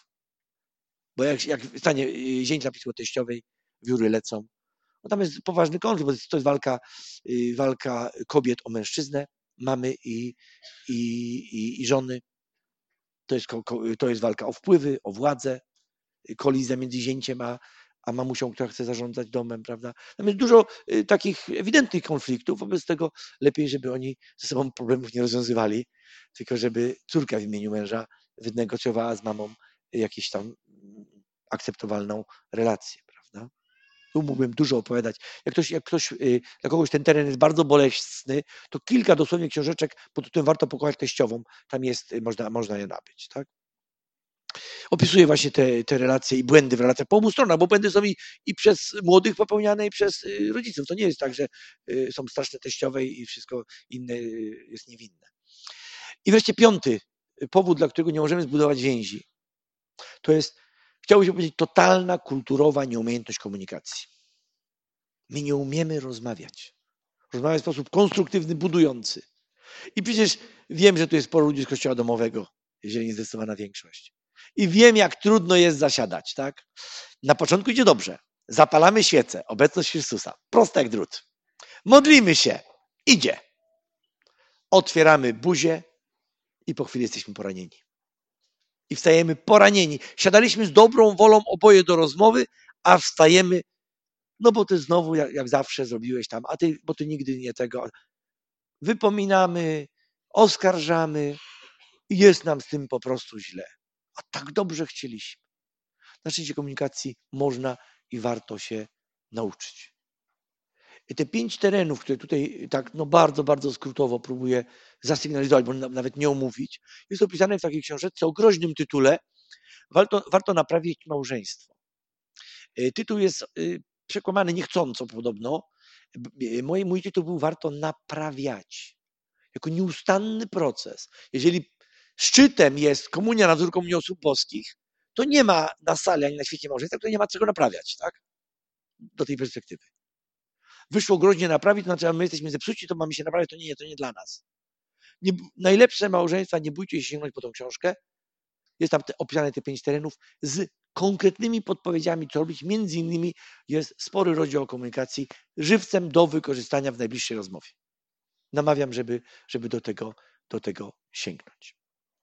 Bo jak, jak stanie zięć napisał teściowej, wióry lecą. No tam jest poważny konflikt, bo to jest walka, walka kobiet o mężczyznę, mamy i, i, i, i żony. To jest, to jest walka o wpływy, o władzę, kolizja między zięciem a, a mamusią, która chce zarządzać domem, prawda? Tam jest dużo takich ewidentnych konfliktów, wobec tego lepiej, żeby oni ze sobą problemów nie rozwiązywali, tylko żeby córka w imieniu męża wynegocjowała z mamą jakąś tam akceptowalną relację, prawda? Tu mógłbym dużo opowiadać. Jak ktoś, jak ktoś, dla kogoś ten teren jest bardzo bolesny, to kilka dosłownie książeczek pod tytułem Warto pokochać teściową, tam jest, można, można je nabyć, tak? Opisuje właśnie te, te relacje i błędy w relacjach po obu stronach, bo błędy są i, i przez młodych popełniane, i przez rodziców. To nie jest tak, że są straszne teściowe i wszystko inne jest niewinne. I wreszcie piąty powód, dla którego nie możemy zbudować więzi, to jest, chciałbym powiedzieć, totalna kulturowa nieumiejętność komunikacji. My nie umiemy rozmawiać. Rozmawiać w sposób konstruktywny, budujący. I przecież wiem, że tu jest sporo ludzi z kościoła domowego, jeżeli nie zdecydowana większość. I wiem, jak trudno jest zasiadać, tak? Na początku idzie dobrze. Zapalamy świecę, obecność Chrystusa. Proste jak drut. Modlimy się. Idzie. Otwieramy buzię i po chwili jesteśmy poranieni. I wstajemy poranieni. Siadaliśmy z dobrą wolą oboje do rozmowy, a wstajemy, no bo ty znowu, jak, jak zawsze zrobiłeś tam, a ty, bo ty nigdy nie tego. Wypominamy, oskarżamy i jest nam z tym po prostu źle. A tak dobrze chcieliśmy. Na szczęście komunikacji można i warto się nauczyć. I te pięć terenów, które tutaj tak no bardzo, bardzo skrótowo próbuję zasygnalizować, bo nawet nie omówić, jest opisane w takiej książeczce o groźnym tytule Warto, warto naprawić małżeństwo. Tytuł jest przekłamany niechcąco podobno. Mój, mój tytuł był Warto naprawiać. Jako nieustanny proces. Jeżeli szczytem jest komunia nad wzór komunii osób boskich, to nie ma na sali ani na świecie małżeństwa, to nie ma czego naprawiać, tak? Do tej perspektywy. Wyszło groźnie naprawić, to znaczy, że my jesteśmy zepsuci, to mamy się naprawiać, to nie, nie, to nie dla nas. Nie, najlepsze małżeństwa, nie bójcie się sięgnąć po tą książkę. Jest tam te, opisane te pięć terenów z konkretnymi podpowiedziami, co robić. Między innymi jest spory rozdział o komunikacji żywcem do wykorzystania w najbliższej rozmowie. Namawiam, żeby, żeby do tego, do tego sięgnąć.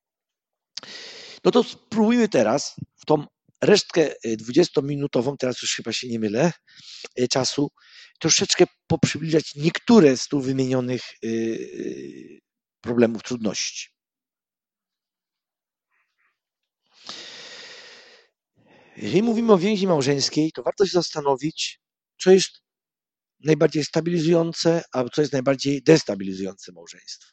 No to spróbujmy teraz w tą resztkę dwudziestominutową, teraz już chyba się nie mylę, czasu, troszeczkę poprzybliżać niektóre z tu wymienionych problemów, trudności. Jeżeli mówimy o więzi małżeńskiej, to warto się zastanowić, co jest najbardziej stabilizujące, a co jest najbardziej destabilizujące małżeństwo.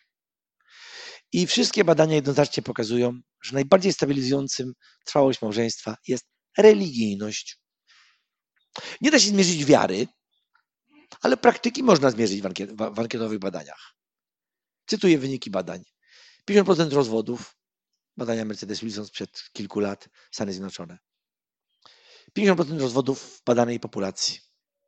I wszystkie badania jednoznacznie pokazują, że najbardziej stabilizującym trwałość małżeństwa jest religijność. Nie da się zmierzyć wiary, ale praktyki można zmierzyć w ankietowych badaniach. Cytuję wyniki badań. pięćdziesiąt procent rozwodów, badania Mercedes-Wilson sprzed kilku lat, Stany Zjednoczone. pięćdziesiąt procent rozwodów w badanej populacji.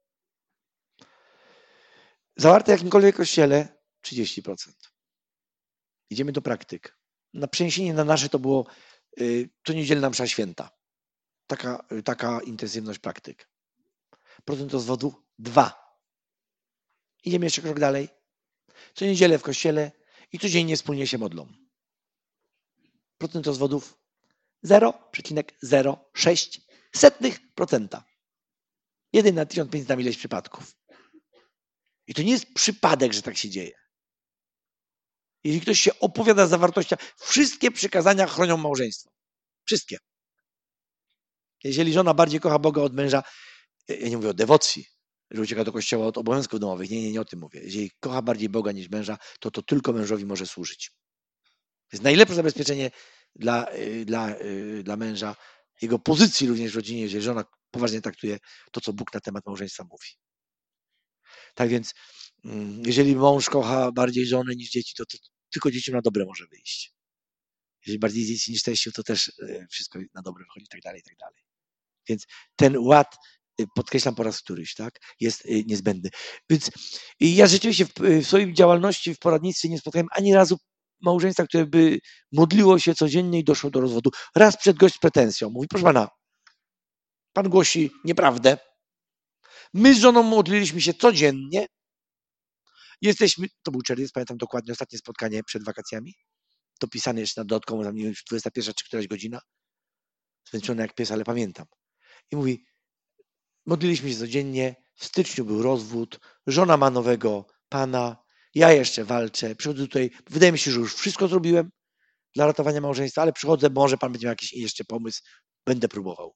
Zawarte w jakimkolwiek kościele trzydzieści procent. Idziemy do praktyk. Na przeniesienie na nasze to było co niedzielna msza święta. Taka, taka intensywność praktyk. Procent rozwodu dwa. Idziemy jeszcze krok dalej. Co niedzielę w kościele i codziennie wspólnie się modlą. Procent rozwodów zero przecinek zero sześć procent. jeden na tysiąc pięćset tam ileś przypadków. I to nie jest przypadek, że tak się dzieje. Jeżeli ktoś się opowiada za wartością, wszystkie przykazania chronią małżeństwo. Wszystkie. Jeżeli żona bardziej kocha Boga od męża, ja nie mówię o dewocji, że ucieka do kościoła od obowiązków domowych. Nie, nie, nie o tym mówię. Jeżeli kocha bardziej Boga niż męża, to to tylko mężowi może służyć. To jest najlepsze zabezpieczenie dla, dla, dla męża, jego pozycji również w rodzinie, jeżeli żona poważnie traktuje to, co Bóg na temat małżeństwa mówi. Tak więc, jeżeli mąż kocha bardziej żonę niż dzieci, to, to tylko dzieciom na dobre może wyjść. Jeżeli bardziej dzieci niż teściów, to też wszystko na dobre wychodzi i tak dalej, i tak dalej. Więc ten ład podkreślam po raz któryś, tak, jest niezbędny. Więc ja rzeczywiście w, w swojej działalności w poradnictwie nie spotkałem ani razu małżeństwa, które by modliło się codziennie i doszło do rozwodu. Raz przed gość z pretensją. Mówi, proszę pana, pan głosi nieprawdę. My z żoną modliliśmy się codziennie. Jesteśmy, to był czerwiec, pamiętam dokładnie, ostatnie spotkanie przed wakacjami. Dopisane jeszcze na dodatkowo, tam nie wiem, dwudziesta pierwsza czy któraś godzina. Zmęczony jak pies, ale pamiętam. I mówi, modliliśmy się codziennie, w styczniu był rozwód, żona ma nowego pana, ja jeszcze walczę, przychodzę tutaj, wydaje mi się, że już wszystko zrobiłem dla ratowania małżeństwa, ale przychodzę, może pan będzie miał jakiś jeszcze pomysł, będę próbował.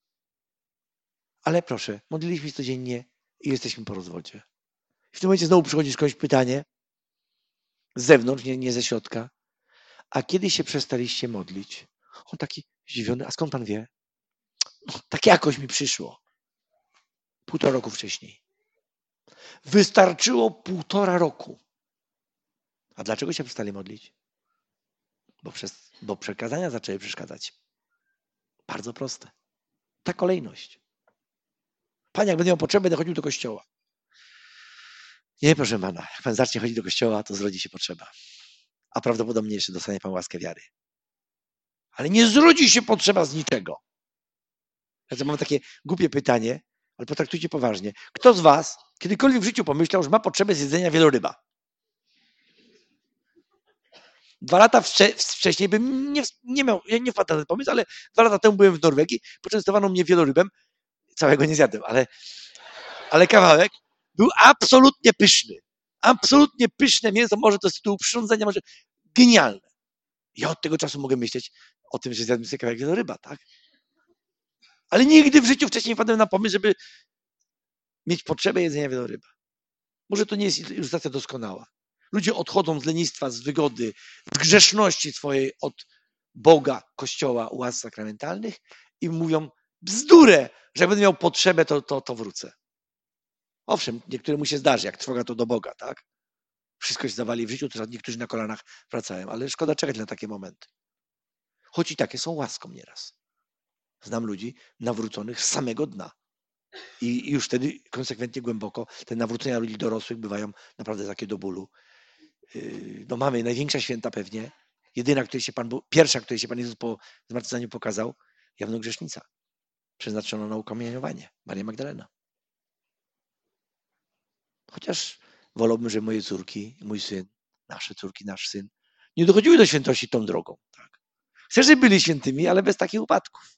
Ale proszę, modliliśmy się codziennie i jesteśmy po rozwodzie. I w tym momencie znowu przychodzi skądś pytanie z zewnątrz, nie, nie ze środka, a kiedy się przestaliście modlić? On taki zdziwiony, a skąd pan wie? No, tak jakoś mi przyszło. Półtora roku wcześniej. Wystarczyło półtora roku. A dlaczego się przestali modlić? Bo, przez, bo przekazania zaczęły przeszkadzać. Bardzo proste. Ta kolejność. Pan, jak będę miał potrzebę, będę chodził do kościoła. Nie, proszę pana, jak pan zacznie chodzić do kościoła, to zrodzi się potrzeba. A prawdopodobnie jeszcze dostanie pan łaskę wiary. Ale nie zrodzi się potrzeba z niczego. Ja mam takie głupie pytanie, ale potraktujcie poważnie. Kto z was kiedykolwiek w życiu pomyślał, że ma potrzebę zjedzenia wieloryba? Dwa lata wcze- wcześniej bym nie, nie miał, ja nie wpadł na ten pomysł, ale dwa lata temu byłem w Norwegii, poczęstowano mnie wielorybem, całego nie zjadłem, ale, ale kawałek był absolutnie pyszny. Absolutnie pyszne mięso, może to z tytułu przyrządzenia, może genialne. Ja od tego czasu mogę myśleć o tym, że zjadłem sobie kawałek wieloryba, tak? Ale nigdy w życiu wcześniej nie wpadłem na pomysł, żeby mieć potrzebę jedzenia wieloryba. Może to nie jest ilustracja doskonała. Ludzie odchodzą z lenistwa, z wygody, z grzeszności swojej od Boga, Kościoła, łask sakramentalnych i mówią bzdurę, że jak będę miał potrzebę, to, to, to wrócę. Owszem, niektóremu się zdarzy, jak trwoga to do Boga, tak? Wszystko się zawali w życiu, to niektórzy na kolanach wracają, ale szkoda czekać na takie momenty. Choć i takie są łaską nieraz. Znam ludzi nawróconych z samego dna. I już wtedy konsekwentnie głęboko te nawrócenia ludzi dorosłych bywają naprawdę takie do bólu. No mamy największa święta pewnie, jedyna, której się Pan, pierwsza, której się Pan Jezus po zmartwychwstaniu pokazał, jawnogrzesznica, przeznaczono na ukamienowanie, Maria Magdalena. Chociaż wolałbym, że moje córki, mój syn, nasze córki, nasz syn, nie dochodziły do świętości tą drogą. Tak? Chcę, żeby byli świętymi, ale bez takich upadków.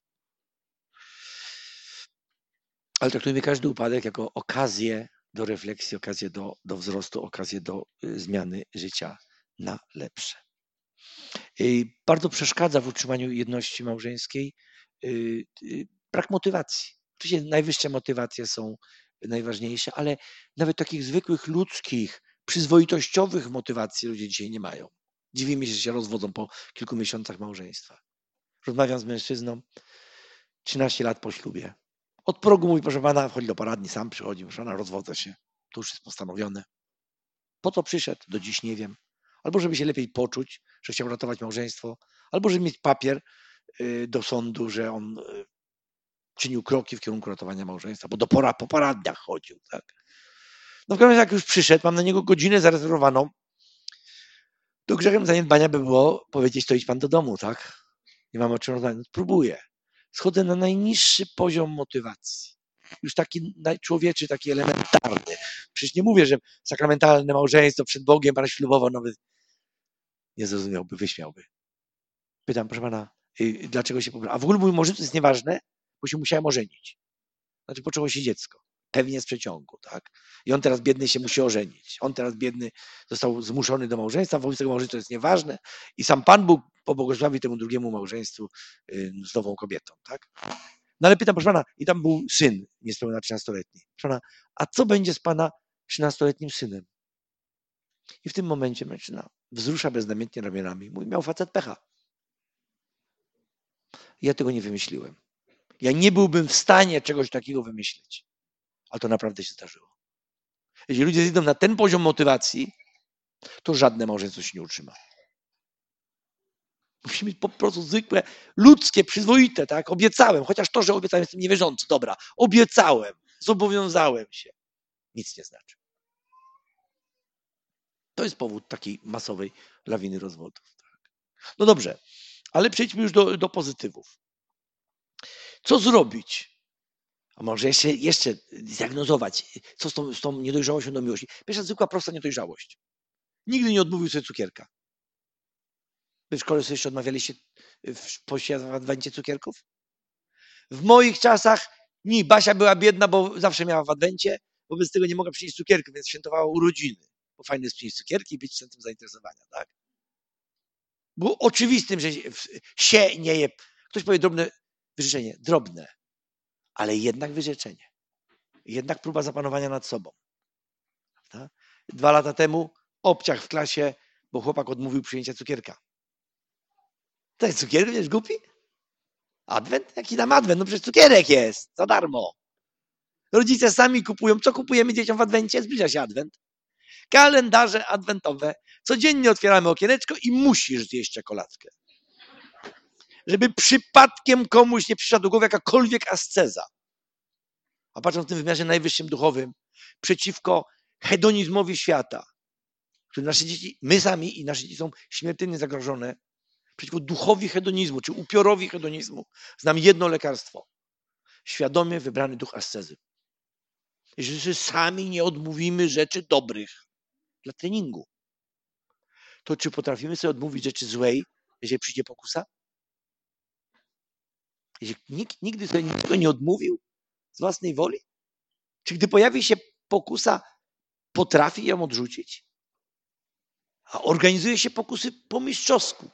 Ale traktujmy każdy upadek jako okazję do refleksji, okazję do, do wzrostu, okazję do y, zmiany życia na lepsze. Y, bardzo przeszkadza w utrzymaniu jedności małżeńskiej y, y, brak motywacji. Oczywiście najwyższe motywacje są najważniejsze, ale nawet takich zwykłych ludzkich, przyzwoitościowych motywacji ludzie dzisiaj nie mają. Dziwi mnie się, że się rozwodzą po kilku miesiącach małżeństwa. Rozmawiam z mężczyzną, trzynaście lat po ślubie. Od progu mówi, proszę pana, wchodzi do poradni, sam przychodzi, proszę pana, rozwodzę się. To już jest postanowione. Po co przyszedł? Do dziś nie wiem. Albo żeby się lepiej poczuć, że chciał ratować małżeństwo, albo żeby mieć papier do sądu, że on czynił kroki w kierunku ratowania małżeństwa, bo do pora, po poradniach chodził. Tak? No w każdym razie jak już przyszedł, mam na niego godzinę zarezerwowaną, to grzechem zaniedbania by było powiedzieć, to idź pan do domu, tak? Nie mam o czym rozmawiać. Próbuję. Schodzę na najniższy poziom motywacji. Już taki człowieczy, taki elementarny. Przecież nie mówię, że sakramentalne małżeństwo przed Bogiem pan ślubował, nawet nie zrozumiałby, wyśmiałby. Pytam, proszę pana, dlaczego się pobrał? A w ogóle mój małżeństwo jest nieważne, bo się musiałem ożenić. Znaczy poczęło się dziecko. Pewnie z przeciągu, tak? I on teraz biedny się musi ożenić. On teraz biedny został zmuszony do małżeństwa, wobec tego małżeństwo jest nieważne i sam Pan Bóg pobłogosławi temu drugiemu małżeństwu z nową kobietą, tak? No ale pytam, proszę pana, i tam był syn niespełna trzynastoletni. Proszę pana, a co będzie z pana trzynastoletnim synem? I w tym momencie mężczyzna wzrusza beznamiętnie ramionami. Mówi, miał facet pecha. Ja tego nie wymyśliłem. Ja nie byłbym w stanie czegoś takiego wymyślić. A to naprawdę się zdarzyło. Jeśli ludzie zejdą na ten poziom motywacji, to żadne małżeństwo się nie utrzyma. Musimy być po prostu zwykłe, ludzkie, przyzwoite, tak? Obiecałem, chociaż to, że obiecałem, jestem niewierzący, dobra, obiecałem. zobowiązałem się. Nic nie znaczy. To jest powód takiej masowej lawiny rozwodów. No dobrze, ale przejdźmy już do, do pozytywów. Co zrobić? A może jeszcze, jeszcze zdiagnozować, co z tą, z tą niedojrzałością do miłości. Pierwsza zwykła, prosta niedojrzałość. Nigdy nie odmówił sobie cukierka. Wy w szkole sobie jeszcze odmawialiście w poście w adwencie cukierków? W moich czasach nie. Basia była biedna, bo zawsze miała w adwencie, wobec tego nie mogła przynieść cukierków, więc świętowała urodziny. Bo fajne jest przynieść cukierki i być w centrum zainteresowania, tak? Było oczywistym, że się nie je. Ktoś powie drobne wyrzeczenie. Drobne. Ale jednak wyrzeczenie. Jednak próba zapanowania nad sobą. Prawda? Dwa lata temu obciach w klasie, bo chłopak odmówił przyjęcia cukierka. To jest cukierek, wiesz, głupi? Adwent? Jaki tam adwent? No przecież cukierek jest, za darmo. Rodzice sami kupują. Co kupujemy dzieciom w adwencie? Zbliża się adwent. Kalendarze adwentowe. Codziennie otwieramy okieneczko i musisz zjeść czekoladkę. Żeby przypadkiem komuś nie przyszła do głowy jakakolwiek asceza. A patrząc w tym wymiarze najwyższym duchowym, przeciwko hedonizmowi świata, który nasze dzieci, my sami i nasze dzieci są śmiertelnie zagrożone, przeciwko duchowi hedonizmu, czy upiorowi hedonizmu, znam jedno lekarstwo. Świadomie wybrany duch ascezy. Jeżeli sami nie odmówimy rzeczy dobrych dla treningu, to czy potrafimy sobie odmówić rzeczy złej, jeżeli przyjdzie pokusa? Jeżeli nikt nigdy sobie niczego nie odmówił z własnej woli? Czy gdy pojawi się pokusa, potrafi ją odrzucić? A organizuje się pokusy po mistrzowsku.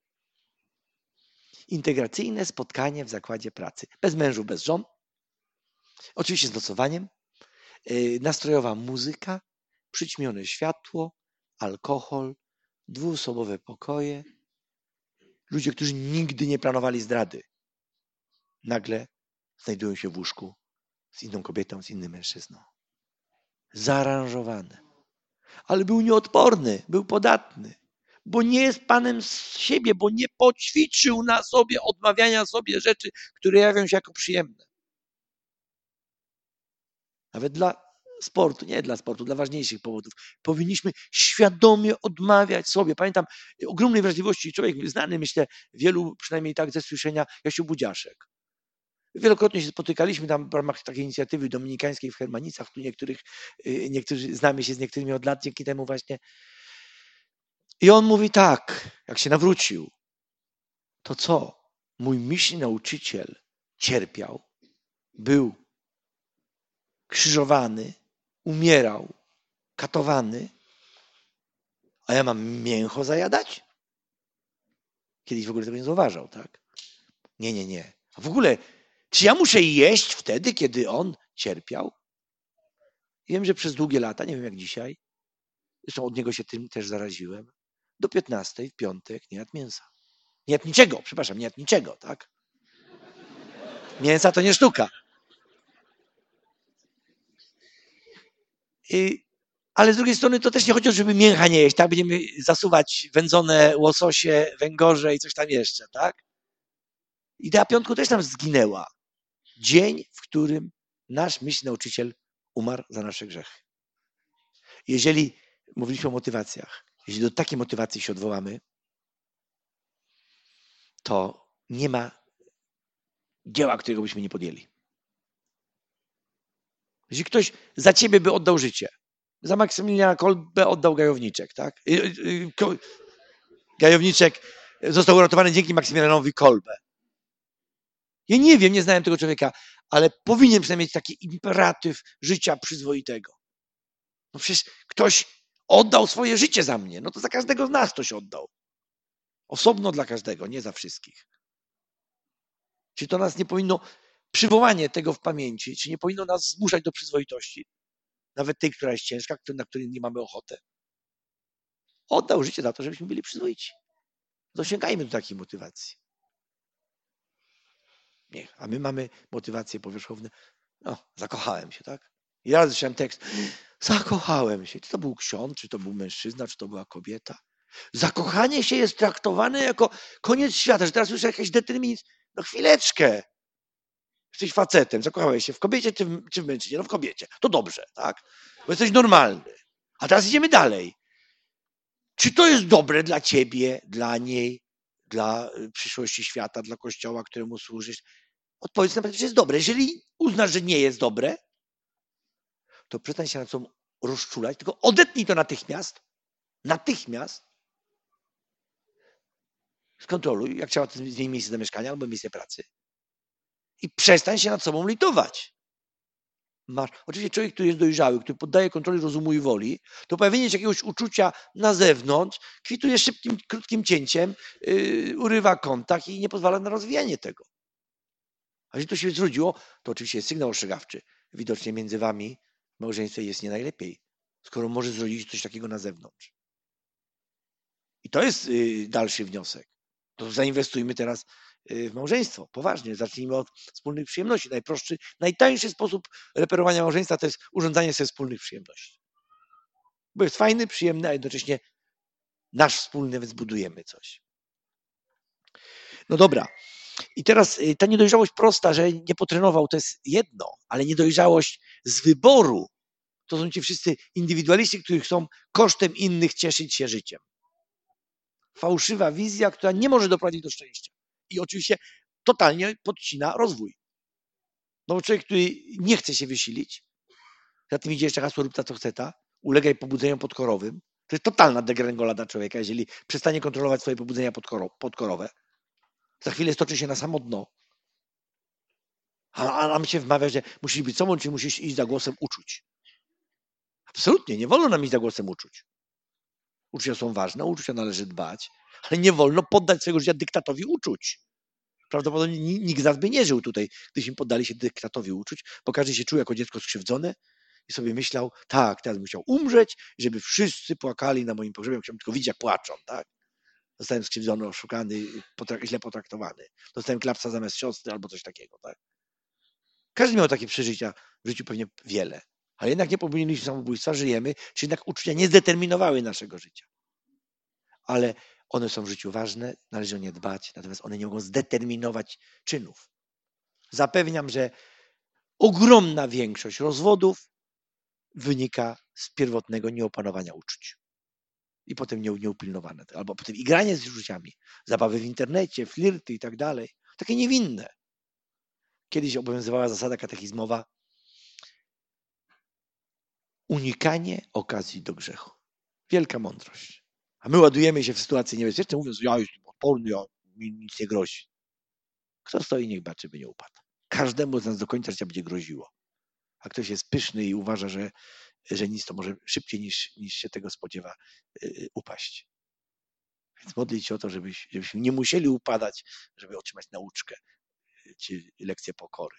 Integracyjne spotkanie w zakładzie pracy. Bez mężów, bez żon. Oczywiście z nocowaniem. Nastrojowa muzyka, przyćmione światło, alkohol, dwuosobowe pokoje. Ludzie, którzy nigdy nie planowali zdrady, nagle znajdują się w łóżku z inną kobietą, z innym mężczyzną. Zaaranżowane. Ale był nieodporny, był podatny, bo nie jest panem z siebie, bo nie poćwiczył na sobie odmawiania sobie rzeczy, które jawią się jako przyjemne. Nawet dla sportu, nie dla sportu, dla ważniejszych powodów. Powinniśmy świadomie odmawiać sobie. Pamiętam ogromnej wrażliwości, człowiek znany, myślę, wielu przynajmniej tak ze słyszenia, Jasiu Budziaszek. Wielokrotnie się spotykaliśmy tam w ramach takiej inicjatywy dominikańskiej w Hermanicach. Tu niektórych, niektórzy znamy się z niektórymi od lat dzięki temu właśnie. I on mówi tak, jak się nawrócił, to co? Mój mistrz nauczyciel cierpiał, był krzyżowany, umierał, katowany, a ja mam mięcho zajadać? Kiedyś w ogóle tego nie zauważał, tak? Nie, nie, nie. A w ogóle, czy ja muszę jeść wtedy, kiedy on cierpiał? Wiem, że przez długie lata, nie wiem jak dzisiaj, zresztą od niego się tym też zaraziłem, do piętnastej w piątek nie jadł mięsa. Nie jadł niczego, przepraszam, nie jadł niczego, tak? Mięsa to nie sztuka. I, ale z drugiej strony to też nie chodzi o to, żeby mięcha nie jeść, tak? Będziemy zasuwać wędzone łososie, węgorze i coś tam jeszcze, tak? Idea piątku też nam zginęła. Dzień, w którym nasz myśl nauczyciel umarł za nasze grzechy. Jeżeli mówiliśmy o motywacjach, jeśli do takiej motywacji się odwołamy, to nie ma dzieła, którego byśmy nie podjęli. Jeśli ktoś za ciebie by oddał życie, za Maksymiliana Kolbę oddał Gajowniczek, tak? Gajowniczek został uratowany dzięki Maksymilianowi Kolbę. Ja nie wiem, nie znałem tego człowieka, ale powinien przynajmniej mieć taki imperatyw życia przyzwoitego. No przecież ktoś oddał swoje życie za mnie, no to za każdego z nas ktoś oddał. Osobno dla każdego, nie za wszystkich. Czy to nas nie powinno, przywołanie tego w pamięci, czy nie powinno nas zmuszać do przyzwoitości? Nawet tej, która jest ciężka, na której nie mamy ochoty. Oddał życie za to, żebyśmy byli przyzwoici. Dosięgajmy do takiej motywacji. Nie, a my mamy motywacje powierzchowne. No, zakochałem się, tak? I raz słyszałem tekst. Zakochałem się. Czy to był ksiądz, czy to był mężczyzna, czy to była kobieta? Zakochanie się jest traktowane jako koniec świata, że teraz słyszę jakiś determinizm. No chwileczkę. Jesteś facetem, zakochałeś się w kobiecie czy w, czy w mężczyźnie? No w kobiecie. To dobrze, tak? Bo jesteś normalny. A teraz idziemy dalej. Czy to jest dobre dla ciebie, dla niej, dla przyszłości świata, dla Kościoła, któremu służysz? Odpowiedz na pytanie, czy jest dobre. Jeżeli uznasz, że nie jest dobre, to przestań się na co rozczulać, tylko odetnij to natychmiast. Natychmiast. Skontroluj, jak trzeba, zmień miejsce zamieszkania albo miejsce pracy. I przestań się nad sobą litować. Masz. Oczywiście człowiek, który jest dojrzały, który poddaje kontroli rozumu i woli, to pojawienie się jakiegoś uczucia na zewnątrz kwituje szybkim, krótkim cięciem, yy, urywa kontakt i nie pozwala na rozwijanie tego. A jeżeli to się zrodziło, to oczywiście jest sygnał ostrzegawczy. Widocznie między wami w małżeństwie jest nie najlepiej, skoro może zrodzić coś takiego na zewnątrz. I to jest yy, dalszy wniosek. To zainwestujmy teraz w małżeństwo. Poważnie. Zacznijmy od wspólnych przyjemności. Najprostszy, najtańszy sposób reperowania małżeństwa to jest urządzanie sobie wspólnych przyjemności. Bo jest fajny, przyjemny, a jednocześnie nasz wspólny, więc budujemy coś. No dobra. I teraz ta niedojrzałość prosta, że nie potrenował, to jest jedno, ale niedojrzałość z wyboru to są ci wszyscy indywidualiści, którzy chcą kosztem innych cieszyć się życiem. Fałszywa wizja, która nie może doprowadzić do szczęścia. I oczywiście totalnie podcina rozwój. No bo człowiek, który nie chce się wysilić, za tym idzie jeszcze hasło rób ta co chce ta, ulegaj pobudzeniom podkorowym. To jest totalna degrengolada człowieka, jeżeli przestanie kontrolować swoje pobudzenia podkorowe. Za chwilę stoczy się na samo dno. A, a nam się wmawia, że musisz być sobą, czy musisz iść za głosem uczuć. Absolutnie, nie wolno nam iść za głosem uczuć. Uczucia są ważne, o uczucia należy dbać, ale nie wolno poddać swojego życia dyktatowi uczuć. Prawdopodobnie nikt z nas by nie żył tutaj, gdyśmy poddali się dyktatowi uczuć, bo każdy się czuł jako dziecko skrzywdzone i sobie myślał, tak, teraz bym musiał umrzeć, żeby wszyscy płakali na moim pogrzebie, chciałbym tylko widzieć, jak płaczą, tak? Zostałem skrzywdzony, oszukany, potrak- źle potraktowany. Dostałem klapsa zamiast siostry albo coś takiego, tak? Każdy miał takie przeżycia w życiu pewnie wiele, ale jednak nie popełniliśmy samobójstwa, żyjemy, czy jednak uczucia nie zdeterminowały naszego życia. Ale one są w życiu ważne, należy o nie dbać, natomiast one nie mogą zdeterminować czynów. Zapewniam, że ogromna większość rozwodów wynika z pierwotnego nieopanowania uczuć. I potem nieupilnowane. Albo potem igranie z uczuciami, zabawy w internecie, flirty i tak dalej. Takie niewinne. Kiedyś obowiązywała zasada katechizmowa unikanie okazji do grzechu. Wielka mądrość. A my ładujemy się w sytuacje niebezpieczne, mówiąc, ja jestem odporny, ja, mi nic nie grozi. Kto stoi, niech baczy, by nie upadł. Każdemu z nas do końca życia będzie groziło. A ktoś jest pyszny i uważa, że, że nic to może szybciej niż, niż się tego spodziewa yy, upaść. Więc modlić się o to, żebyś, żebyśmy nie musieli upadać, żeby otrzymać nauczkę czy lekcję pokory.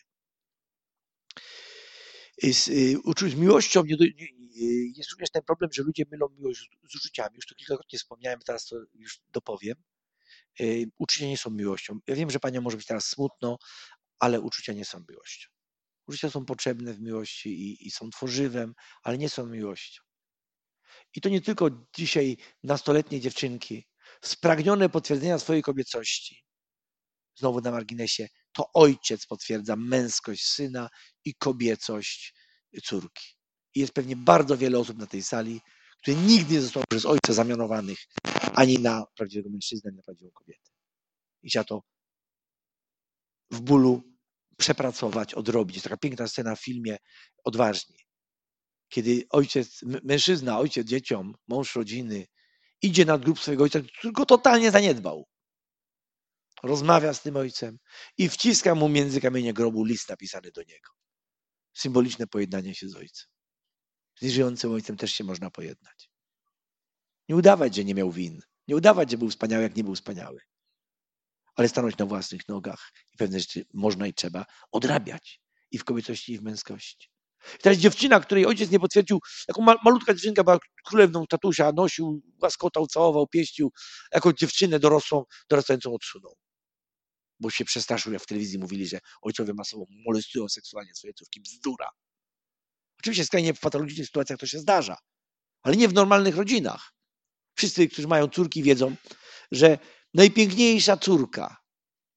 Z, yy, uczuć z miłością nie, nie, jest również ten problem, że ludzie mylą miłość z, z uczuciami. Już to kilkakrotnie wspomniałem, teraz to już dopowiem. Yy, uczucia nie są miłością. Ja wiem, że panią może być teraz smutno, ale uczucia nie są miłością. Uczucia są potrzebne w miłości i, i są tworzywem, ale nie są miłością. I to nie tylko dzisiaj nastoletnie dziewczynki, spragnione potwierdzenia swojej kobiecości. Znowu na marginesie, to ojciec potwierdza męskość syna i kobiecość córki. I jest pewnie bardzo wiele osób na tej sali, które nigdy nie zostały przez ojca zamianowanych ani na prawdziwego mężczyznę, ani na prawdziwą kobietę. I trzeba to w bólu przepracować, odrobić. Jest taka piękna scena w filmie Odważni, kiedy ojciec, mężczyzna, ojciec dzieciom, mąż rodziny idzie nad grób swojego ojca, który go totalnie zaniedbał. Rozmawia z tym ojcem i wciska mu między kamienie grobu list napisany do niego. Symboliczne pojednanie się z ojcem. Z nieżyjącym ojcem też się można pojednać. Nie udawać, że nie miał win. Nie udawać, że był wspaniały, jak nie był wspaniały. Ale stanąć na własnych nogach i pewne rzeczy można i trzeba odrabiać. I w kobiecości, i w męskości. I teraz dziewczyna, której ojciec nie potwierdził, jako malutka dziewczynka była królewną tatusia, nosił, łaskotał, całował, pieścił, jako dziewczynę dorosłą, dorastającą odsunął. Bo się przestraszył, jak w telewizji mówili, że ojcowie masowo molestują seksualnie swoje córki. Bzdura. Oczywiście skrajnie w patologicznych sytuacjach to się zdarza, ale nie w normalnych rodzinach. Wszyscy, którzy mają córki, wiedzą, że najpiękniejsza córka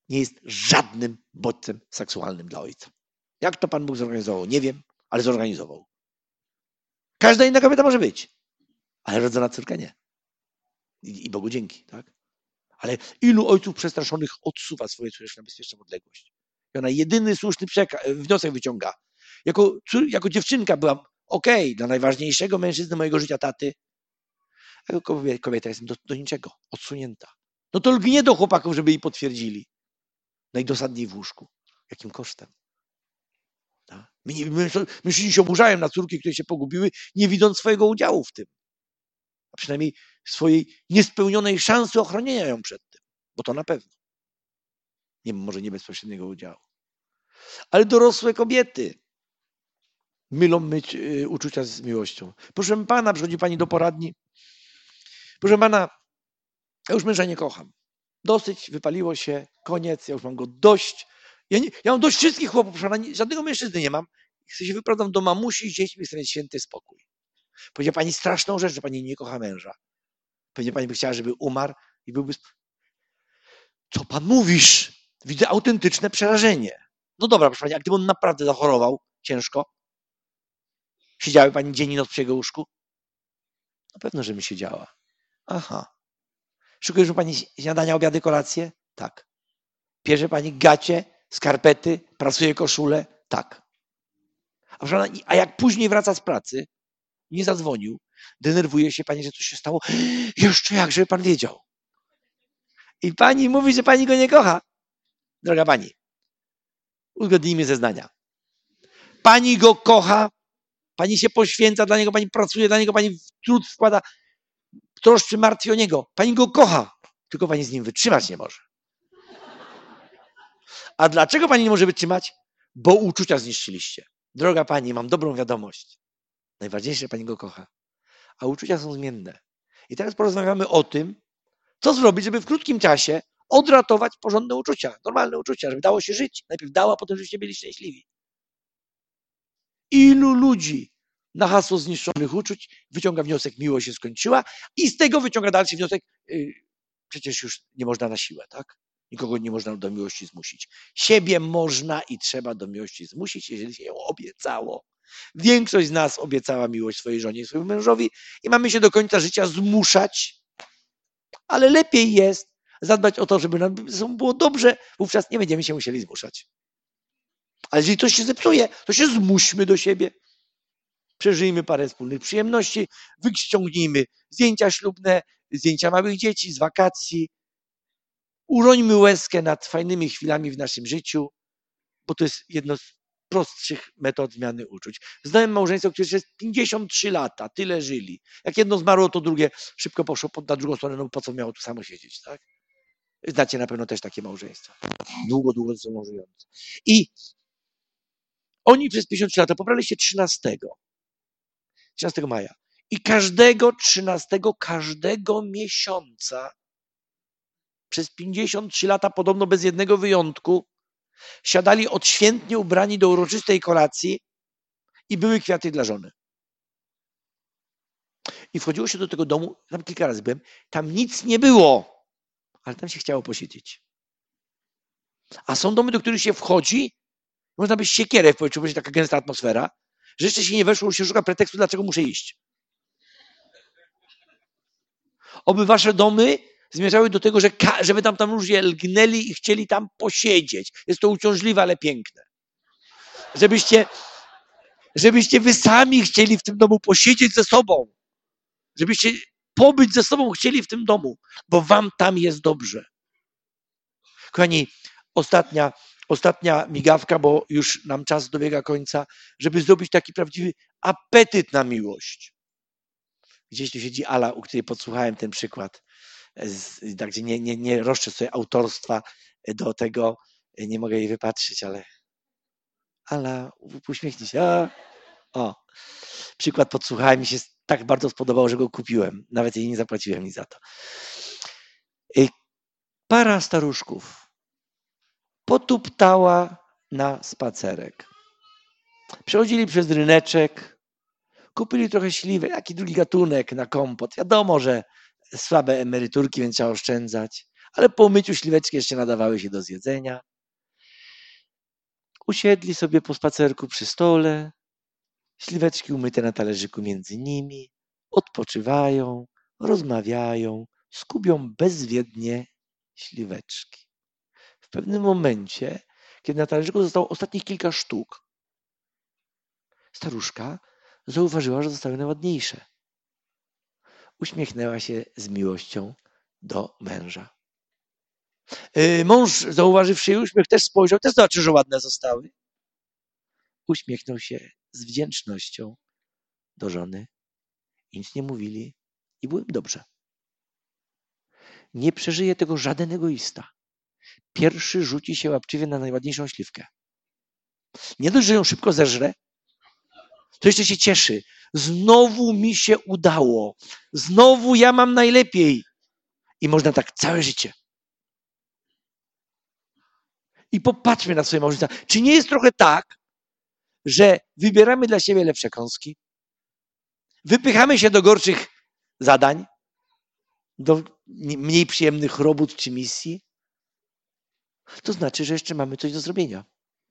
nie jest żadnym bodźcem seksualnym dla ojca. Jak to Pan Bóg zorganizował? Nie wiem, ale zorganizował. Każda inna kobieta może być, ale rodzona córka nie. I, i Bogu dzięki, tak? Ale ilu ojców przestraszonych odsuwa swoje córeczki na bezpieczną odległość? I ona jedyny słuszny wniosek wyciąga. Jako, jako dziewczynka byłam okej, okay, dla najważniejszego mężczyzny mojego życia, taty. A jako kobieta jestem do, do niczego, odsunięta. No to lgnie do chłopaków, żeby jej potwierdzili. Najdosadniej w łóżku. Jakim kosztem? Tak? Mężczyźni się oburzają na córki, które się pogubiły, nie widząc swojego udziału w tym. A przynajmniej swojej niespełnionej szansy ochronienia ją przed tym. Bo to na pewno. Nie, może nie bezpośredniego udziału. Ale dorosłe kobiety mylą myć, y, uczucia z miłością. Proszę Pana, przychodzi Pani do poradni. Proszę Pana, ja już męża nie kocham. Dosyć, wypaliło się, koniec, ja już mam go dość. Ja, nie, ja mam dość wszystkich chłopów, proszę Pana, żadnego mężczyzny nie mam. Chcę się wyprowadzam do mamusi z dziećmi, chcę mieć święty spokój. Powiedziała Pani straszną rzecz, że Pani nie kocha męża. Pewnie Pani by chciała, żeby umarł i byłby... Co Pan mówisz? Widzę autentyczne przerażenie. No dobra, proszę Pani, a gdyby on naprawdę zachorował ciężko? Siedziały Pani dzień i noc przy jego łóżku? Na pewno, że mi siedziała. Aha. Szykuje Pani śniadania, obiady, kolacje? Tak. Pierze Pani gacie, skarpety, prasuje koszulę? Tak. A, a jak później wraca z pracy, nie zadzwonił, denerwuje się Pani, że coś się stało? Jeszcze jak, żeby Pan wiedział. I Pani mówi, że Pani go nie kocha. Droga Pani, uzgodnijmy zeznania. Pani go kocha, Pani się poświęca dla niego, Pani pracuje dla niego, Pani w trud wkłada, troszczy, martwi o niego. Pani go kocha, tylko Pani z nim wytrzymać nie może. A dlaczego Pani nie może wytrzymać? Bo uczucia zniszczyliście. Droga Pani, mam dobrą wiadomość. Najważniejsze, że Pani go kocha. A uczucia są zmienne. I teraz porozmawiamy o tym, co zrobić, żeby w krótkim czasie odratować porządne uczucia, normalne uczucia, żeby dało się żyć. Najpierw dało, a potem żebyście byli szczęśliwi. Ilu ludzi na hasło zniszczonych uczuć wyciąga wniosek, miłość się skończyła i z tego wyciąga dalszy wniosek, yy, przecież już nie można na siłę, tak? Nikogo nie można do miłości zmusić. Siebie można i trzeba do miłości zmusić, jeżeli się ją obiecało. Większość z nas obiecała miłość swojej żonie i swojemu mężowi i mamy się do końca życia zmuszać, ale lepiej jest zadbać o to, żeby nam było dobrze, wówczas nie będziemy się musieli zmuszać. Ale jeżeli coś się zepsuje, to się zmuśmy do siebie. Przeżyjmy parę wspólnych przyjemności, wyciągnijmy zdjęcia ślubne, zdjęcia małych dzieci z wakacji, urońmy łezkę nad fajnymi chwilami w naszym życiu, bo to jest jedno z prostszych metod zmiany uczuć. Znałem małżeństwo, które przez pięćdziesiąt trzy lata tyle żyli. Jak jedno zmarło, to drugie szybko poszło na drugą stronę, no po co miało tu samo siedzieć, tak? Znacie na pewno też takie małżeństwa. Długo, długo ze sobą żyjące. I oni przez pięćdziesiąt trzy lata pobrali się trzynastego maja. I każdego trzynastego, każdego miesiąca przez pięćdziesiąt trzy lata, podobno bez jednego wyjątku, siadali odświętnie ubrani do uroczystej kolacji i były kwiaty dla żony. I wchodziło się do tego domu, tam kilka razy byłem, tam nic nie było, ale tam się chciało posiedzieć. A są domy, do których się wchodzi, można by siekierę w powietrzu, będzie taka gęsta atmosfera, że jeszcze się nie weszło, się szuka pretekstu, dlaczego muszę iść. Oby wasze domy zmierzały do tego, że żeby tam tam ludzie lgnęli i chcieli tam posiedzieć. Jest to uciążliwe, ale piękne. Żebyście, żebyście wy sami chcieli w tym domu posiedzieć ze sobą. Żebyście pobyć ze sobą chcieli w tym domu, bo wam tam jest dobrze. Kochani, ostatnia, ostatnia migawka, bo już nam czas dobiega końca, żeby zrobić taki prawdziwy apetyt na miłość. Gdzieś tu siedzi Ala, u której podsłuchałem ten przykład. Także nie, nie, nie roszczę sobie autorstwa do tego, nie mogę jej wypatrzyć, ale Ala, uśmiechnij się. A, o, przykład podsłuchałem, mi się tak bardzo spodobał, że go kupiłem. Nawet jej nie zapłaciłem nic za to. Para staruszków potuptała na spacerek. Przechodzili przez ryneczek, kupili trochę śliwek, jaki drugi gatunek na kompot. Wiadomo, że słabe emeryturki, więc trzeba oszczędzać. ale po umyciu śliweczki jeszcze nadawały się do zjedzenia. Usiedli sobie po spacerku przy stole, śliweczki umyte na talerzyku między nimi, odpoczywają, rozmawiają, skubią bezwiednie śliweczki. W pewnym momencie, kiedy na talerzyku zostało ostatnich kilka sztuk, staruszka zauważyła, że zostały najładniejsze. Uśmiechnęła się z miłością do męża. Mąż, zauważywszy jej uśmiech, też spojrzał, też zobaczył, że ładne zostały. Uśmiechnął się z wdzięcznością do żony. Nic nie mówili i było im dobrze. Nie przeżyje tego żaden egoista. Pierwszy rzuci się łapczywie na najładniejszą śliwkę. Nie dość, że ją szybko zeżre, to jeszcze się cieszy. Znowu mi się udało. Znowu ja mam najlepiej. I można tak całe życie. I popatrzmy na swoje małżeństwa. Czy nie jest trochę tak, że wybieramy dla siebie lepsze kąski? Wypychamy się do gorszych zadań? Do mniej przyjemnych robót czy misji? To znaczy, że jeszcze mamy coś do zrobienia.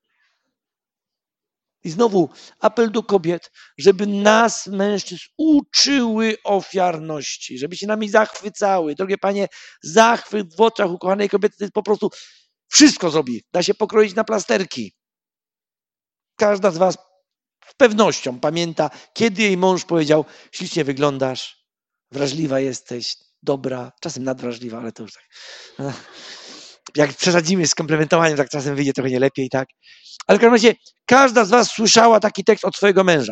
I znowu apel do kobiet, żeby nas, mężczyzn, uczyły ofiarności, żeby się nami zachwycały. Drogie panie, zachwyt w oczach ukochanej kobiety to jest po prostu wszystko zrobi. Da się pokroić na plasterki. Każda z was z pewnością pamięta, kiedy jej mąż powiedział: ślicznie wyglądasz, wrażliwa jesteś, dobra, czasem nadwrażliwa, ale to już tak. Jak przesadzimy z komplementowaniem, tak czasem wyjdzie trochę nie lepiej, tak? Ale w każdym razie każda z was słyszała taki tekst od swojego męża.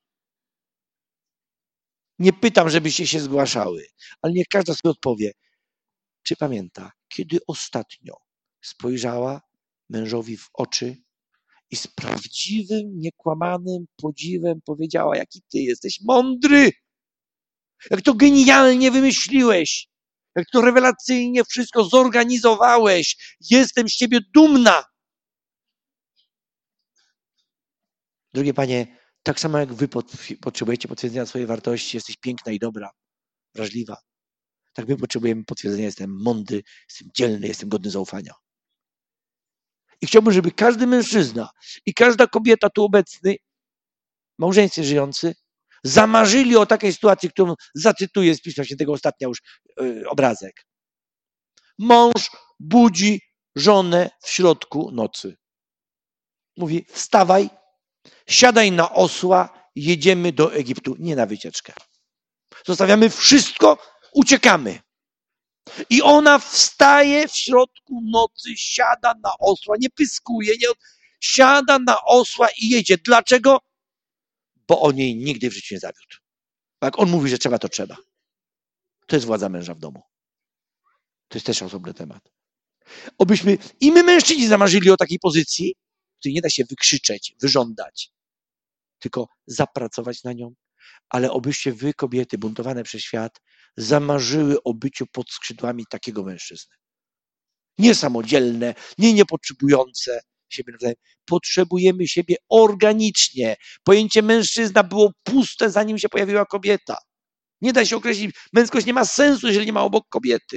Nie pytam, żebyście się zgłaszały, ale niech każda sobie odpowie, czy pamięta, kiedy ostatnio spojrzała mężowi w oczy i z prawdziwym, niekłamanym podziwem powiedziała: jaki ty jesteś mądry, jak to genialnie wymyśliłeś, jak to rewelacyjnie wszystko zorganizowałeś, jestem z ciebie dumna. Drogie panie, tak samo jak wy potrzebujecie potwierdzenia swojej wartości, jesteś piękna i dobra, wrażliwa. Tak my potrzebujemy potwierdzenia, jestem mądry, jestem dzielny, jestem godny zaufania. I chciałbym, żeby każdy mężczyzna i każda kobieta tu obecny, małżeństwie żyjący, zamarzyli o takiej sytuacji, którą zacytuję z Pisma Świętego, ostatnia już yy, obrazek. Mąż budzi żonę w środku nocy. Mówi: wstawaj, siadaj na osła, jedziemy do Egiptu. Nie na wycieczkę. Zostawiamy wszystko, uciekamy. I ona wstaje w środku nocy, siada na osła, nie pyskuje, nie, siada na osła i jedzie. Dlaczego? Bo on jej nigdy w życiu nie zawiódł. Jak on mówi, że trzeba, to trzeba. To jest władza męża w domu. To jest też osobny temat. Obyśmy i my mężczyźni zamarzyli o takiej pozycji, której nie da się wykrzyczeć, wyżądać, tylko zapracować na nią, ale obyście wy, kobiety buntowane przez świat, zamarzyły o byciu pod skrzydłami takiego mężczyzny. Nie samodzielne, nie niepotrzebujące siebie nawzajem. Potrzebujemy siebie organicznie. Pojęcie mężczyzna było puste, zanim się pojawiła kobieta. Nie da się określić, męskość nie ma sensu, jeżeli nie ma obok kobiety.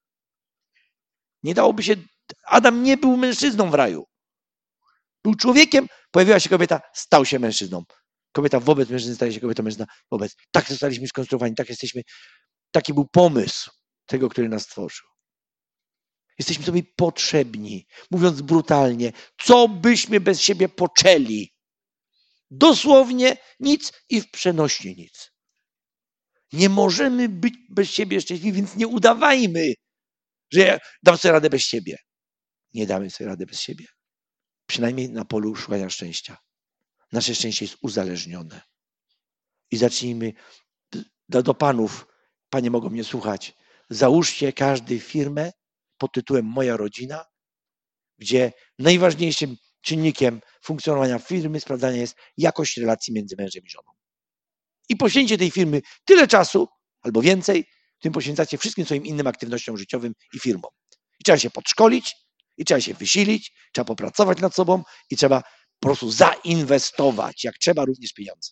Nie dałoby się, Adam nie był mężczyzną w raju. Był człowiekiem, pojawiła się kobieta, stał się mężczyzną. Kobieta wobec mężczyzny staje się kobietą, mężczyzna wobec. Tak zostaliśmy skonstruowani, tak jesteśmy. Taki był pomysł tego, który nas stworzył. Jesteśmy sobie potrzebni. Mówiąc brutalnie, co byśmy bez siebie poczęli? Dosłownie nic i w przenośnie nic. Nie możemy być bez siebie szczęśliwi, więc nie udawajmy, że ja dam sobie radę bez siebie. Nie damy sobie rady bez siebie. Przynajmniej na polu szukania szczęścia. Nasze szczęście jest uzależnione. I zacznijmy do, do panów, panie mogą mnie słuchać, załóżcie każdy firmę pod tytułem Moja Rodzina, gdzie najważniejszym czynnikiem funkcjonowania firmy, sprawdzania jest jakość relacji między mężem i żoną. I poświęćcie tej firmy tyle czasu, albo więcej, tym poświęcacie wszystkim swoim innym aktywnościom życiowym i firmom. I trzeba się podszkolić, i trzeba się wysilić, trzeba popracować nad sobą i trzeba po prostu zainwestować, jak trzeba, również pieniądze.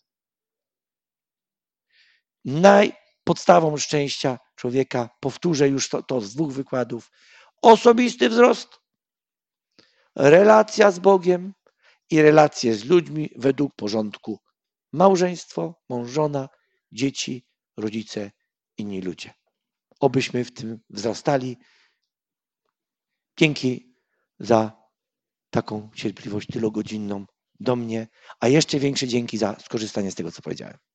Najpodstawą szczęścia człowieka, powtórzę już to, to z dwóch wykładów, osobisty wzrost, relacja z Bogiem i relacje z ludźmi według porządku. Małżeństwo, mąż, żona, dzieci, rodzice, inni ludzie. Obyśmy w tym wzrastali. Dzięki za taką cierpliwość tylogodzinną do mnie, a jeszcze większe dzięki za skorzystanie z tego, co powiedziałem.